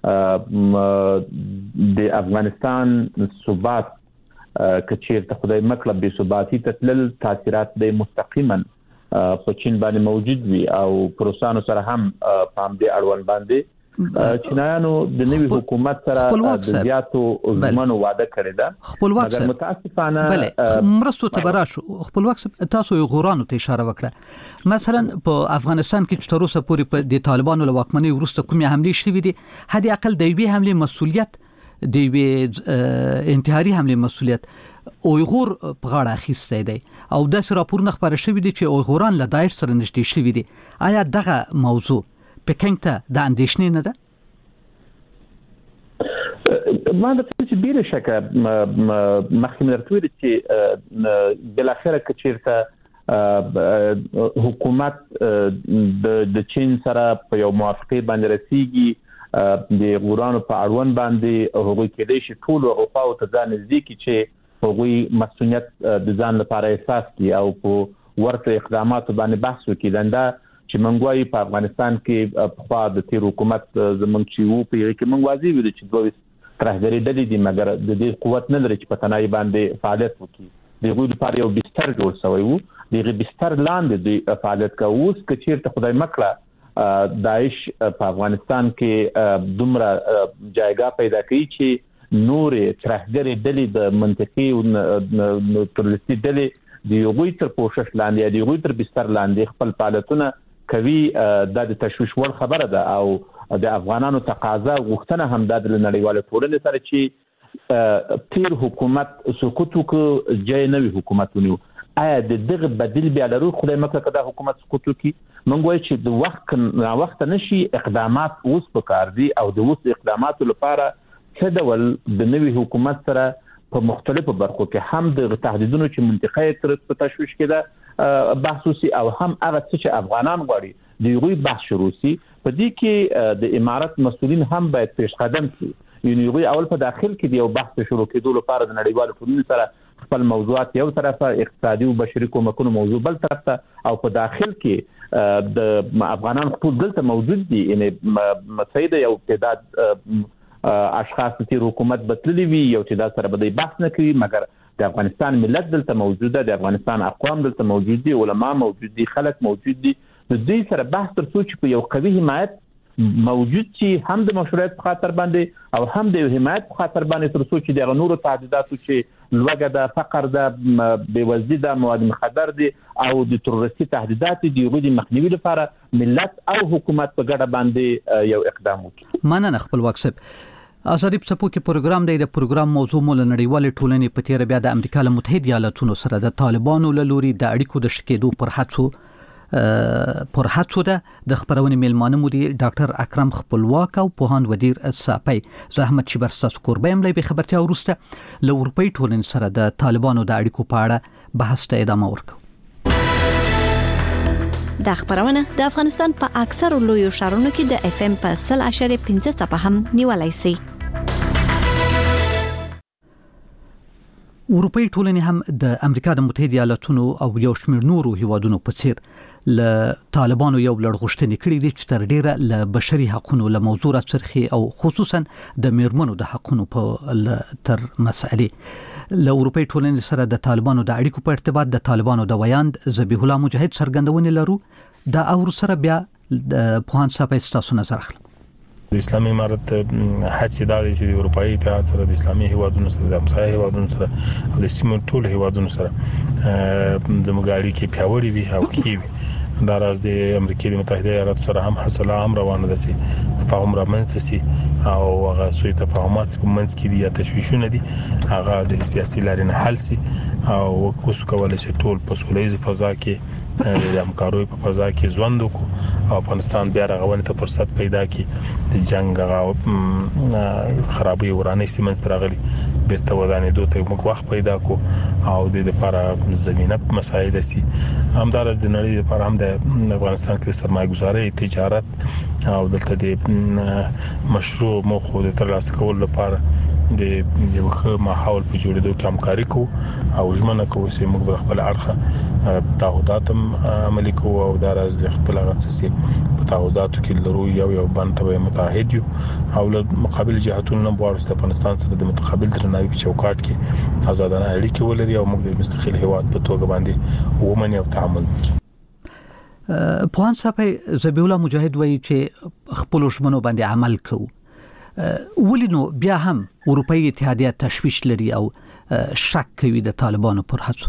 د افغانستان ثبات کچیر ته خدای مکلب به ثباتی تتلل تاثیرات د مستقیما په چین باندې موجود وي او پروسانو سره هم پام دې اړوند باندې چینایانو د نوي حکومت سره د زیاتو ځمانو وعده کړې ده خپلواک مګر متاسفانه بله مرستو ته براشو خپلواک تاسو یو غورانو ته اشاره وکړه مثلا په افغانستان کې چې تر اوسه پورې په د طالبانو له واکمنۍ وروسته کومې حملې شوې دي حد اقل د یوې حملې مسولیت د یوې انتحاري حملې مسولیت اویغور په غاړه اخیستی دی او داسې راپورونه خپاره شوي دي چې اویغوران له داعش سره نږدې شوي دي آیا دغه موضوع پکینګ ته د اندېښنې نه ده ما د څه بیره شکه مخکې درتوي چې بل اخره کې چیرته حکومت د چین سره په یو موافقه باندې رسیدي د غورانو په اړوند باندې هغوی کېدای شي ټول غوښاو ته ځان نزدیکی چې هغوی مسؤلیت د ځان لپاره احساس کړي او په ورته اقداماتو باندې بحث وکړي دا چې منګوي په افغانستان کې په خوا د تیر حکومت زمونږ چې وو په کې منګوازي ویل چې دوی ترهګری ډلې دي مګر د دې قوت نه لري چې په تنهایی باندې فعالیت وکړي دغه لپاره یو بستر جوړ شوی وو دغه بستر لاندې د فعالیت کوي اوس که چیرته خدای مکړه داعش په افغانستان کې دومره جایګه پیدا کړي چې نورې ترهګری ډلې د منطقي او تروریستي ډلې د یو غوي تر پوښښ لاندې د یو غوي تر بستر لاندې خپل فعالیتونه کوي د تشویش ور خبره ده او د افغانانو تقاضا غوښتنه هم د نړیوال ټولنې سره چې تیر حکومت سقوط وکړي جای نوې حکومتونه آیا د دغه بدیل بیا لرو خدای مکه کدا حکومت سقوط وکړي موږ وایو چې د وخت نه وخت نشي اقدامات اوس په کار دي او د اوس اقداماتو لپاره څه ډول د نوې حکومت سره په مختلفو برخو کې هم د تهدیدونو چې منطقه تر په تشویش کې ده بحث وسی او هم هغه چې افغانان غواړي د یوې بحث شروع سي په دې کې د امارات مسؤلین هم باید پیش قدم کړي یعنی یوې اول په داخل کې د یو بحث شروع کېدو لپاره د نړیوالو ټولنې سره خپل موضوعات یو طرفه اقتصادي او بشري کومکونو موضوع بل طرف ته او په داخل کې د افغانان ټول دلته موجود دي یعنی مسعود یو تعداد اشخاص چې حکومت بدللی وي یو تعداد سره به بحث نه کوي مګر د افغانستان ملت دلته موجوده د افغانستان اقوام دلته موجود دي علما موجود دي خلک موجود دي د دې سره بحث تر څو چې په یو قوي حمایت موجود چې هم د مشروعیت په خاطر باندې او هم د حمایت په خاطر باندې تر څو چې د نورو تعهداتو چې لوګه د فقر د بیوزدي د مواد مخدر دي او د تروریستي تهدیدات دي غوډي مخنیوي لپاره ملت او حکومت په ګډه باندې یو اقدام وکړي مننه خپل واکسب ازادي په پوکي پروګرام دی د پروګرام موضوع مول نړیوال ټولنې په تیر بیا د امریکا له متحده ایالاتونو سره د طالبانو له لوري د اړیکو د شکېدو پر هڅو پر هڅو ده د خبرونه میلمانه مدیر ډاکټر اکرم خپلواک او پوهاند ودیر صاحب زحمت چې برستاس قربیم لې به خبرتي اورسته له اروپאי ټولنې سره د طالبانو د اړیکو په اړه بحث ته ادامه ورکړو د خبرونه د افغانستان په اکثر لویو ښارونو کې د اف ام په صل اشاریه پنځه صفه هم نیولای شي اروپאי ټولنې هم د امریکا د متحده ایالاتونو او یو شمېر نورو هیوادونو په څیر ل طالبانو یو لړغښتنې کړې دي چې تر ډیره ل بشري حقوقو له موضوع راڅرخي او خصوصا د میرمنو د حقوقو په تر مسئله ل اروپאי ټولنې سره د طالبانو د اړیکو په ارتباط د طالبانو د ویاند ذبیح الله مجاهد سرګندونې لرو دا اور سره بیا د پوهان صاحب تاسو نظر اخلم د اسلامي امارت هڅې دا دي چې د اروپאי اتحاد سره د اسلامي هیوادونو سره د همسایه هیوادونو سره او د سیمه ټول هیوادونو سره زموږ اړیکې پیاوړې وي او کیوي دا راز د امریکای متحده ایالاتو سره هم حاصله هم روانه ده چې تفاهم رامنځته شي او هغه سوی تفاهمات په منځ کې دي یا تشویشونه دي هغه د سیاسي لارې نه حل شي او کوس کولای شي ټول په سولېز فضا کې د همکارۍ په فضا کې ژوند وکړو او افغانستان بیا راغونې ته فرصت پیدا کړي د جنگ غو خرابې ورانه سیمه سترغلي بیرته ودانې دوته موږ وخت پیدا کو او د لپاره زمينه مساعد سي همدارس د نړۍ لپاره هم د افغانستان کې سرمایه‌ګذاري تجارت او دلته د مشروع موخو د ترلاسه کولو لپاره د یو ښه ماحول په جوړېدو کې همکاري کوو او ژمنه کوو چې موږ خپل اړخه تعهدات عملي کوو او دا راز د خپل غڅسي په تعهداتو کې لرو یو یو باندې متحد یو او له مقابل جهاتونو نه غواړو چې افغانستان سره د متقابل درناوي په چوکاټ کې آزادانه اړیکې ولري او موږ د مستقل هیواد په توګه باندې ومني او تعامل وکړو پوهان صاحب ذبیح الله مجاهد وایي چې خپل ژمنو باندې عمل کوو ولینو بیا هم اروپאי اتحادیه تشویش لري او شک کوي د طالبانو پر هڅو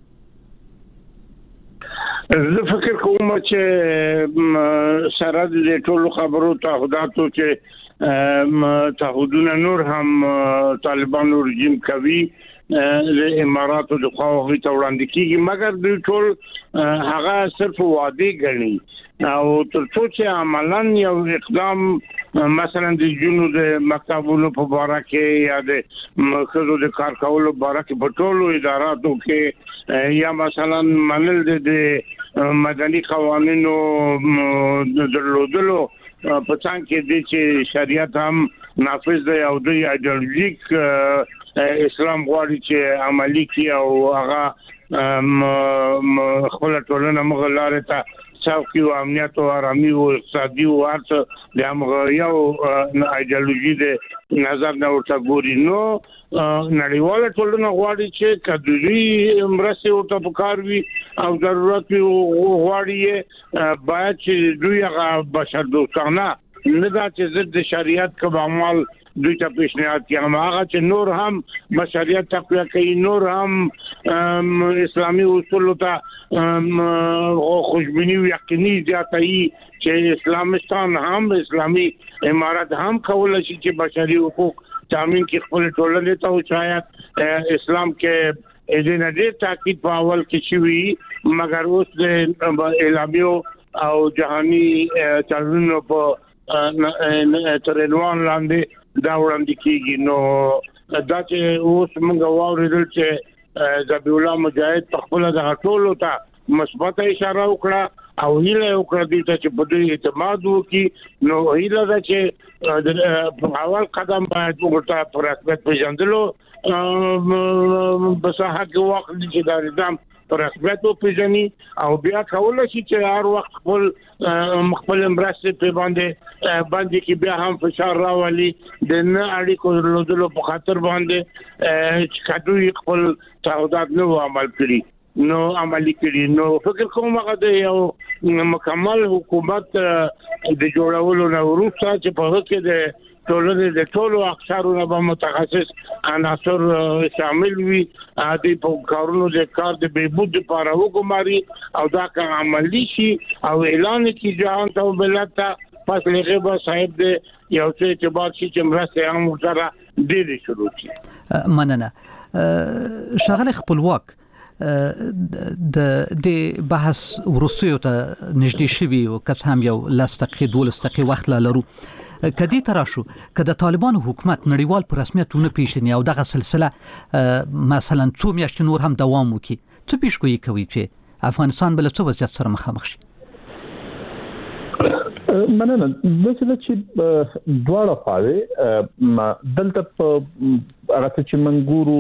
زه فکر کوم چې سره د ټولو خبرو تعهداتو چې تعهدونه نور هم طالبانو رژیم کوي د اماراتو د خواهی ته وړاندې کیږي مګر د ټول هغه صرف وعده غني او تر څو چې عملاً یو اقدام مثلا د جنو د مکتبونو په اړه کې یا د خزو د کار کولو په اړه کې په ټولو اداراتو کې یا مثلا منل د مدني قوانینو درلودلو په څنګه کې د چې شریعت هم نافذ دی او د ایدئولوژیک اسلام غواړي چې عملی کی او هغه خپل ټولنه مغلاره ته څوکي او امنیت او آرامي او اقتصادي او ارڅ د امغریا او ایدئولوژي د نظر نه ورته ګوري نو نړیواله ټولنه غواړي چې کډوري مرسته او تفکر وي او ضرورت وي غواړي باید چې دوی هغه بشر دوستانه نه دا چې ضد شریعت کوم عمل دوی ته پیشنهاد کوي هغه چې نور هم بشریت تقویه کوي نور هم اسلامي اصول ته خوشبینی او یقیني ځاتای چې اسلامستان هم اسلامي امارات هم کولای شي چې بشري حقوق تامین کې خپل ټولنې ته وچایت اسلام کې اذن دې تاکید په اول کې شوی مګر اوس د اعلامیو او جهاني چلنونو په ترنوان لاندې دا وړاندې کیږي نو دا چې اوس موږ واورېدل چې ذبیح الله مجاهد په خپل د ټولو ته مثبت اشاره وکړه او هیله وکړه چې په دې اعتماد وکړي نو هیله ده چې په اول قدم باید ورته پر رسمیت پیژندلو بس هغه وخت چې دا نظام پر رسمیت پیژني او بیا کولای شي چې هر وخت خپل خپل مرسته په باندې باندې کې بیا هم فشار راولي د نه اړیکو درلودلو په خاطر باندې چې کډوي خپل تعهدات نو عمل کړي نو عملي کړي نو فکر کوم هغه د یو مکمل حکومت د جوړولو نه وروسته چې په هغه کې د ټولنې د ټولو اقشارونو به متخصص عناصر شامل وي د په کارونو د کار د بهبود لپاره وګماري او دا که عملی شي او اعلان کی جهان ته ملت ته پس لغه صاحب د یو څه اعتبار شي چې مرسته هم سره ډېر شروع شي مننه شغله خپلواک د د بحث ورسیو ته نږدې شوی او که هم یو لاستقې دولستقې وخت لرو کدی تراشو کله طالبان حکومت نړیوال په رسمیت ونه پیژني او دغه سلسله مثلا څو میاشتې نور هم دوام وکړي څه پیشګویي کوي چې افغانستان بل څه وضعیت سره مخامخ شي مننه د څه چې دواړه خواوې دلته په هغه چې منګورو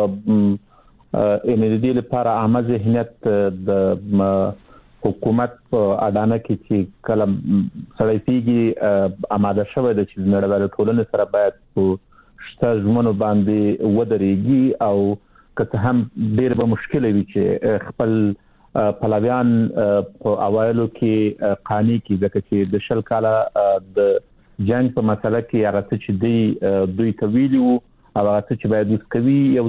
ان دې لپاره عامه ذهنیت د حکومت په اډانه کې چې کلم سړی پیږي آماده شوی د چې نړیواله ټولنه سره باید په شته ژمنو باندې ودرېږي او که هم ډېر به مشکل وي چې خپل پلاویان په اوایلو کې قانوني کې ځکه چې د شل کاله د جنگ په مسله کې هغه چې دی دوی کوي او هغه چې باید وسکوي یو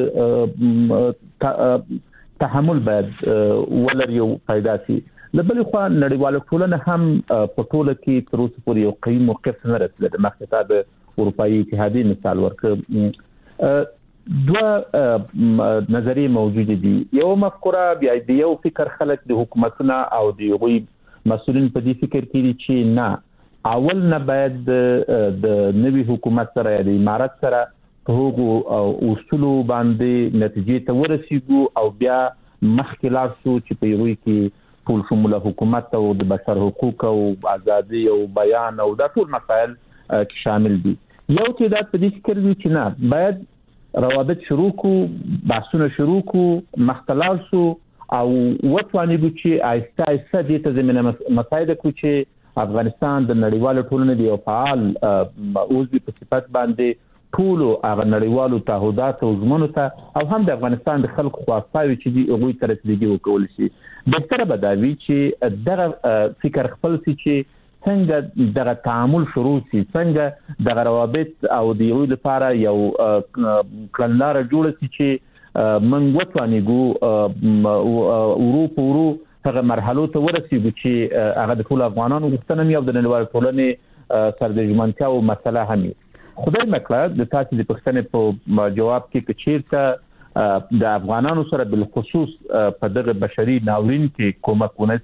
څه تحمل باید ولر یو پیدا شي لبل خو نړیواله ټولنه هم په ټوله کې تر اوسه پورې یو قوي موقف نه رسېدلی د مخکې د اروپאי اتحادیې مثال ورکړ دوه نظریې موجود دي یو مفکوره بیا د یو فکر خلک د حکومتونو او د غوي مسؤلین په دې فکر کې دي چې نه اول نه باید د نوي حکومت سره د امارات سره په هغو اصولو باندې نتیجې ته ورسیږو او بیا مخکې لاړ شو چې په یوه کې ټول شموله حکومت او د بشر حقوق او ازادي او بیان او دا ټول مسایل کې شامل دي یو چې دا په دې فکر دي چې نه باید روابط شروع کو بحثونه شروع کو مختلف شو او وټوانیږي چې آیسته آیسته دې ته زمينه مساعده کو چې افغانستان د نړیوالو ټولنې دی او فعال عضو په صفت باندې ټول هغه نړیوالو تعهدات او ژمنو ته او هم د افغانستان د خلکو خواستاوي چې دی هغه تر رسیدګي وکول شي د تر بداوی چې دغه فکر خپل چې څنګه دغه تعامل شروع شي څنګه دغه روابط او د یو لپاره یو کلندار جوړ شي چې من وټوانیګو اروپا ورو هغه مرحله ته ورسیږي چې هغه د ټول افغانانو غوښتنه مې او د نړیوال ټولنې سره د ژمنتیا او مسله هم خدای مکړه د تاسو د پښتنې په جواب کې کچیرته د افغانانو سره بل خصوص په دغه بشري ناورین کې کومک ونسي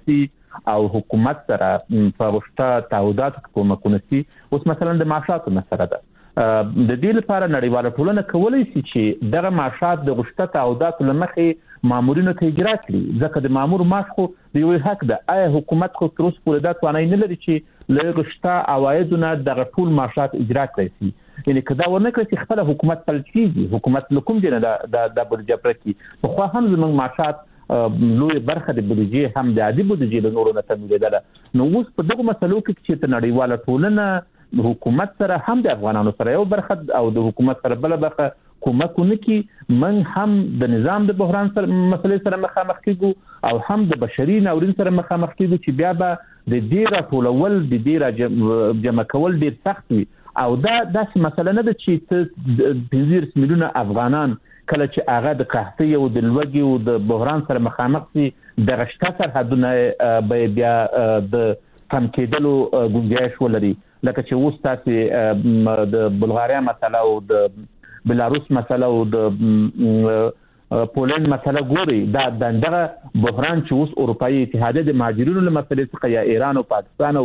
او حکومت سره په غوښته تعهدات کومکونه سي. اوس مثلا د معاشاتو مسله ده، د دې لپاره نړیواله ټولنه کولای شي چې دغه معاشات د غوښته تعهدات لمخې مامورینو ته اجرا کړي، ځکه د مامور معاش خو د یو حق ده. آیا حکومت خو تر اوسه پورې دا توانایي نه لري چې له غوښته عوایدونه دغه ټول معاشات اجرا کړي شي؟ یعنی که دا ونه کړي چې خپل حکومت پلچیږي، حکومت لکوم دی نه د د بودیجه پرکی په خو هم زموږ معاشات لوی برخه د بودیجه هم د عادي بودیجه له نورو نه تمویلېدله. نو اوس په دغه مسلو کې چې ته نړیواله ټولنه حکومت سره هم د افغانانو سره یو برخه او د حکومت سره بل برخه کومکونه کې من هم د نظام د بحران سره مسلې سره مخامخ کیږو او هم د بشري ناورین سره مخامخ کیږو چې بیا به د دې راټولول د دې را جمع کول ډیر سخت وي. او دا داسې مسله نه ده چې ته پنځه میلیونه افغانان کله چې هغه د قحطۍ او د لوږې او د بحران سره مخامخ شي دغه شته سرحدونه به بیا د کم کېدلو ګنجایش ولري، لکه چې اوس تاسې د بلغاریا مسله او د بلاروس مسله او د پولند مسله ګوري. دا دغه بحران چې اوس اروپאי اتحادیه د مهاجرینو له مسلې څخه یا ایران او پاکستان او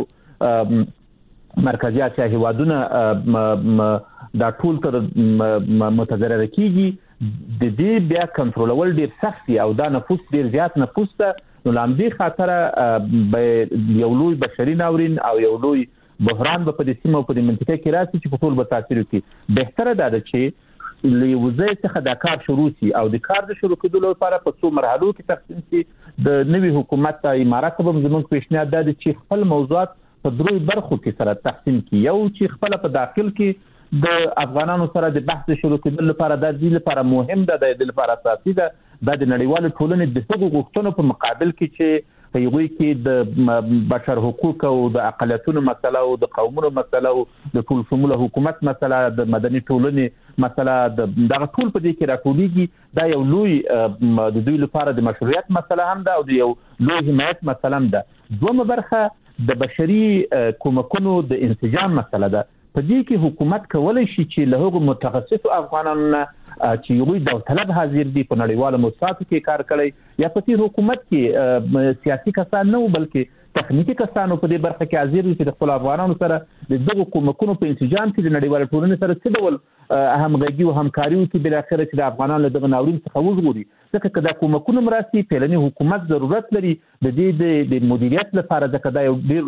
مرکزی اسیا هیوادونه دا ټول تر متضرر کیږي، د دې بیا کنټرولول ډیر سخت او دا نفوس ډیر زیات نفوس ته. نو لامدې خاطر به یو لوی بشري ناورین او یو لوی بحران په دې سیمه او په دې منطقه کې راځي چې په ټول به تاثیر وکړي. بهتره ده چې لوزه څخه د کار شروع شي او د کار د شروع کېدو لپاره په څو مرحلو کې تقسیم شي. د نوي حکومت ته امارات به زموږ پیشنهاد ده چې خپل موضوعات په درې برخو کې سره تقسیم کړي. یو چې خپل په داخل کې د افغانانو سره د بحث شروع کېدل لپاره د دې لپاره مهم ده، د دې لپاره اساسي ده د نړیوال ټولنې د څو غوښتنو په مقابل کې چې په یوې کې د بشر حقوق او د اقلیتونو مسله او د قومونو مسله او د ټول شموله حکومت مسله د مدني ټولنې مسله د دغه ټول په دې کې راټولېږي. دا یو لوی د دوی لپاره د مشروعیت مسله هم ده او د یو لوی حمایت مسله هم ده. دومره برخه د بشري کومکونو د انسجام مسله ده. په دې کې حکومت کولای شي چې له هغو متخصصو افغانانو چې یوې داوطلب حاضر دي په نړیوالو موسساتو کې کار کړی یا په تیر حکومت کې سیاسي کسان نه بلکې تخنیکی کسانو په دې برخه کې حاضر دي چې د خپل افغانانو سره د دغو کومکونو په انسجام کې د نړیوالو ټولنې سره څه ډول همغږي او همکاري وکړي بل اخر چې د افغانانو له دغه ناورین څخه وژغوري. ځکه چې دا کومکونه مراسي پیلنی حکومت ضرورت لري د دې د مدیریت لپاره، ځکه دا یو ډیر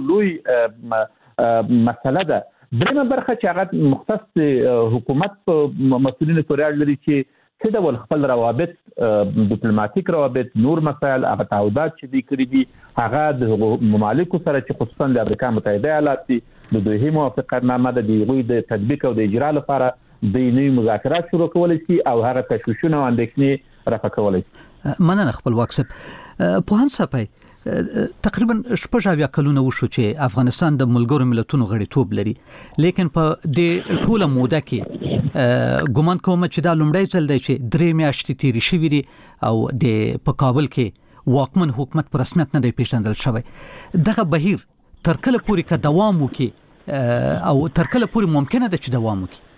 لوی مسله ده. درېمه برخه چې هغه مختص حکومت په مسؤلینو پورې اړه لري چې څه ډول خپل روابط ډیپلوماټیک روابط نور مسایل هغه تعهدات چې دي کړی دي هغه د ممالکو سره چې خصوصا د امریکا متحده ایالات دي د دوی موافقتنامه د دوی د تطبیق او د اجرا لپاره د نوي مذاکرات شروع کولای شي او هغه تشویشونه او اندېښنې رفع کولای شي. مننه خپل واکسب په هان صاحب تقریبا شپږ اویا کلونه وشو چې افغانستان د ملګرو ملتونو غړیتوب لري، لیکن په دې ټوله موده کې ګومان کوم چې دا لومړی ځل دی چې درې میاشتې تیرې شوې دي او د په کابل کې واکمن حکومت په رسمیت نه دی پیژندل شوی. دغه بهیر تر کله پورې که دوام وکړي او تر کله پورې ممکنه ده چې دوام وکړي؟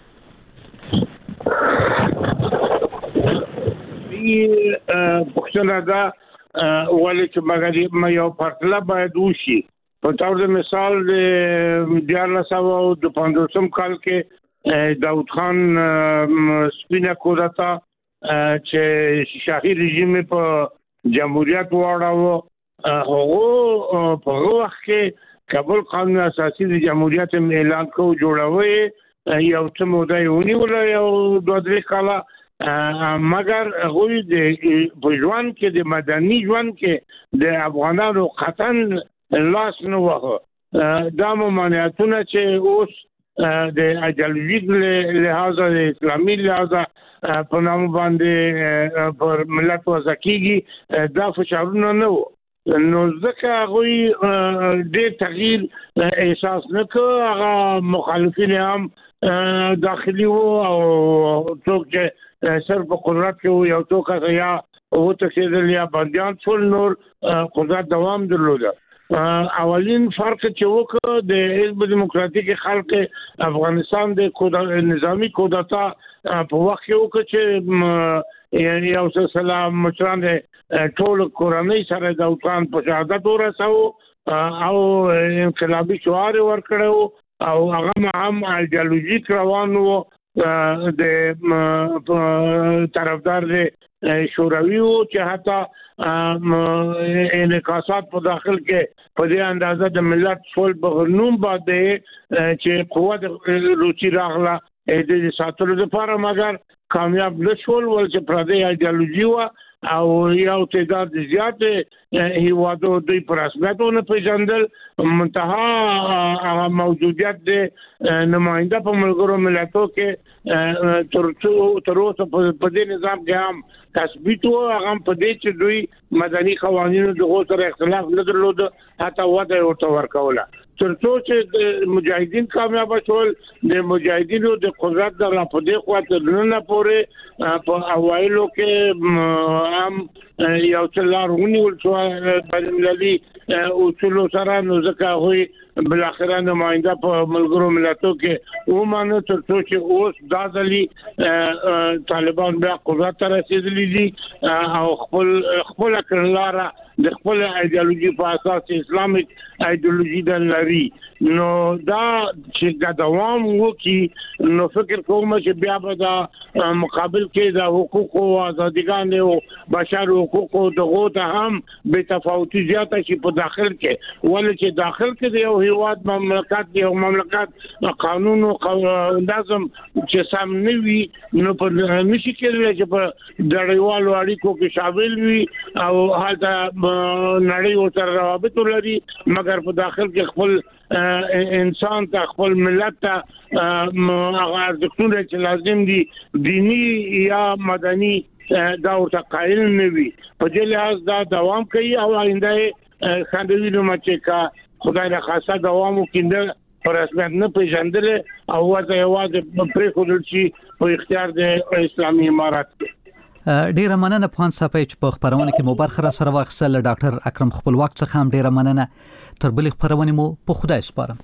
پښتنه دا ولې چې مګر یو پرتله باید وشي. په تور د مثال د دیارلس سوه د پنځوسم کال کې داود خان سپینه کودتا چې شاهي رژیم په جمهوریت واړاوه، هغه په هغه وخت کې کابل قانون اساسي د جمهوریت اعلان کو جوړوي یو څه موده ونیول یو دوه درې کاله، مګر هغوی د ژوند کې د مدني ژوند کې د افغانانو قطن لاس نه وهه. دا ممانعتونه چې اوس د ایدیالوژیک لحاظه د اسلامي لحاظه په نام باندې پر ملت وضع کېږي، دا فشارونه نه وو. نو ځکه هغوی ډېر تغییر احساس نه کړ. هغه مخالفین هم داخلي وو او څوک چې صرف په قدرت کې یو څوک یا او تکسیدل یا بندیان ټول نور قدرت دوام درلوده. اولین فرق چې وکړ د حزب دیموکراتیک خلق افغانستان د نظامی کودتا په وخت کې وکړ چې یو سلسله مشران ټول کورنۍ سره د اوطان په شهادت ورساو او انقلابي شعار ورکړو او هغه هم ایدئولوژیک روانو د طرفدار د شوروي او چې حتی انعکاسات په داخل کې په دې اندازه د ملت ټول بغنوم باندې چې قوت روسي راغله د ساتلو لپاره مګر کامیاب نشول ول چې پردي ایدئولوژي و او یو تعداد زیات هیوادو د پراسمتونه پیژندل منتها موجودیت د نماینده په ملګرو ملتونو کې تر اوسه په دې نظام کې هم تثبیت او هغه په دې چې دوی مدني قوانینو د غوښتنې اختلاف نه درلود حتی وده ورته ورکوله ترڅو چې مجاهدین کامیاب شول د مجاهدینو د قدرت د راپدې خواته نه پورې په اوایلو کې هم یو څلارونی ولڅو بلملي اصول سره نو ځکه وي بل اخر نماینده په ملګرو ملتونو کې ومانه ترڅو چې اوس د ځلي طالبان بیا قدرت ته رسیدلي دي او خپل خپل کړلاره د خپل ایدئولوژي په اساس اسلامیک ایدئولوژي د لري نو دا چې دا دوام وکي نو فکر کوم چې بیا به دا مقابل کې د حقوق او ازادګان او بشر حقوق د غوته هم به تفاوتي زیاته شي په داخل کې ولې چې داخل کې د یو هیواد مملکت دی او مملکت قانون او نظم چې سم نه وي نو په نشي کېدلی چې په نړیوالو اړیکو کې شامل وي او حالت نړۍ او سره روابط لري مګر په داخل کې خپل انسان ته خپل ملت ته هغه ارزښتونه چې لازم دي دینی یا مدني دا ورته قائل نه وي په دې لحاظ دا دوام کوي او آینده خاندوی نو چې کا خدای نه خاصه دوام وکړي پر رسمیت نه پیژندل او ورته یوازې پرې خودل شي په اختیار د اسلامي امارات ډیره مننه په صفه چې په خبرونه کې مو برخه را سره واخصل ډاکټر اکرم خپلواک څخه هم ډیره مننه تر بلې خبرونه مو په خدای سپارم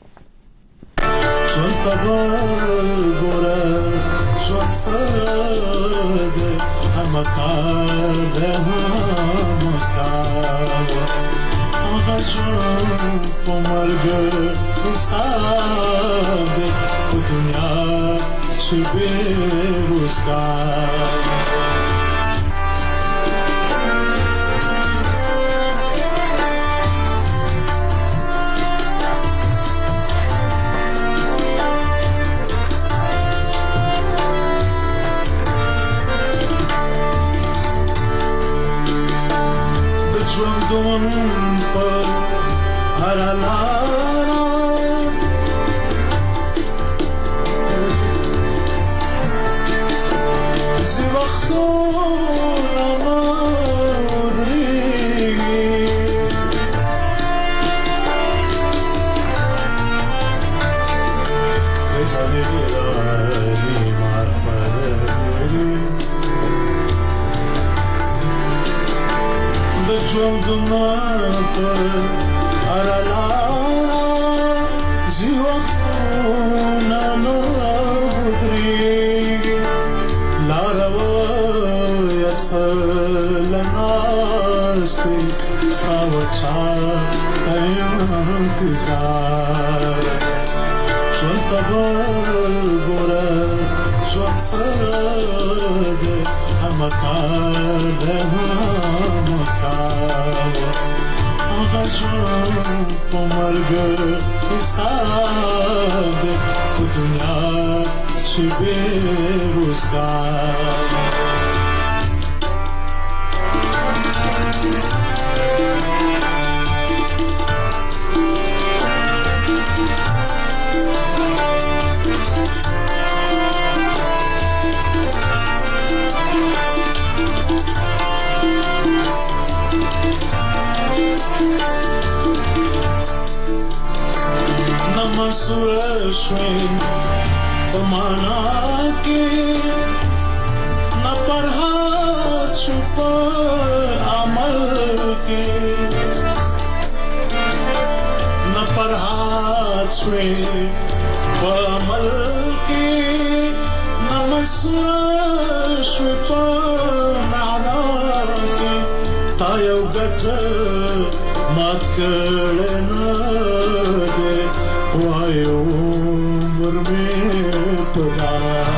कड़ना दे वायो उम्र में तुरा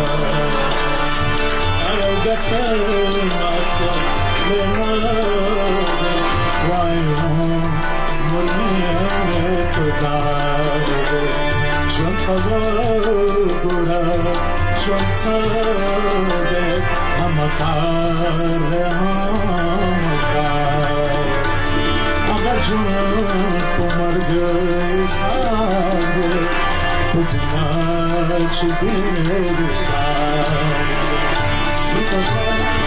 गतना कड़ना दे वायो उम्र में तुरा जंपवा गुड़ा जंसदे हमकार हमकार अगर जुनून को मर गए सारे खुद ना छिपे सारे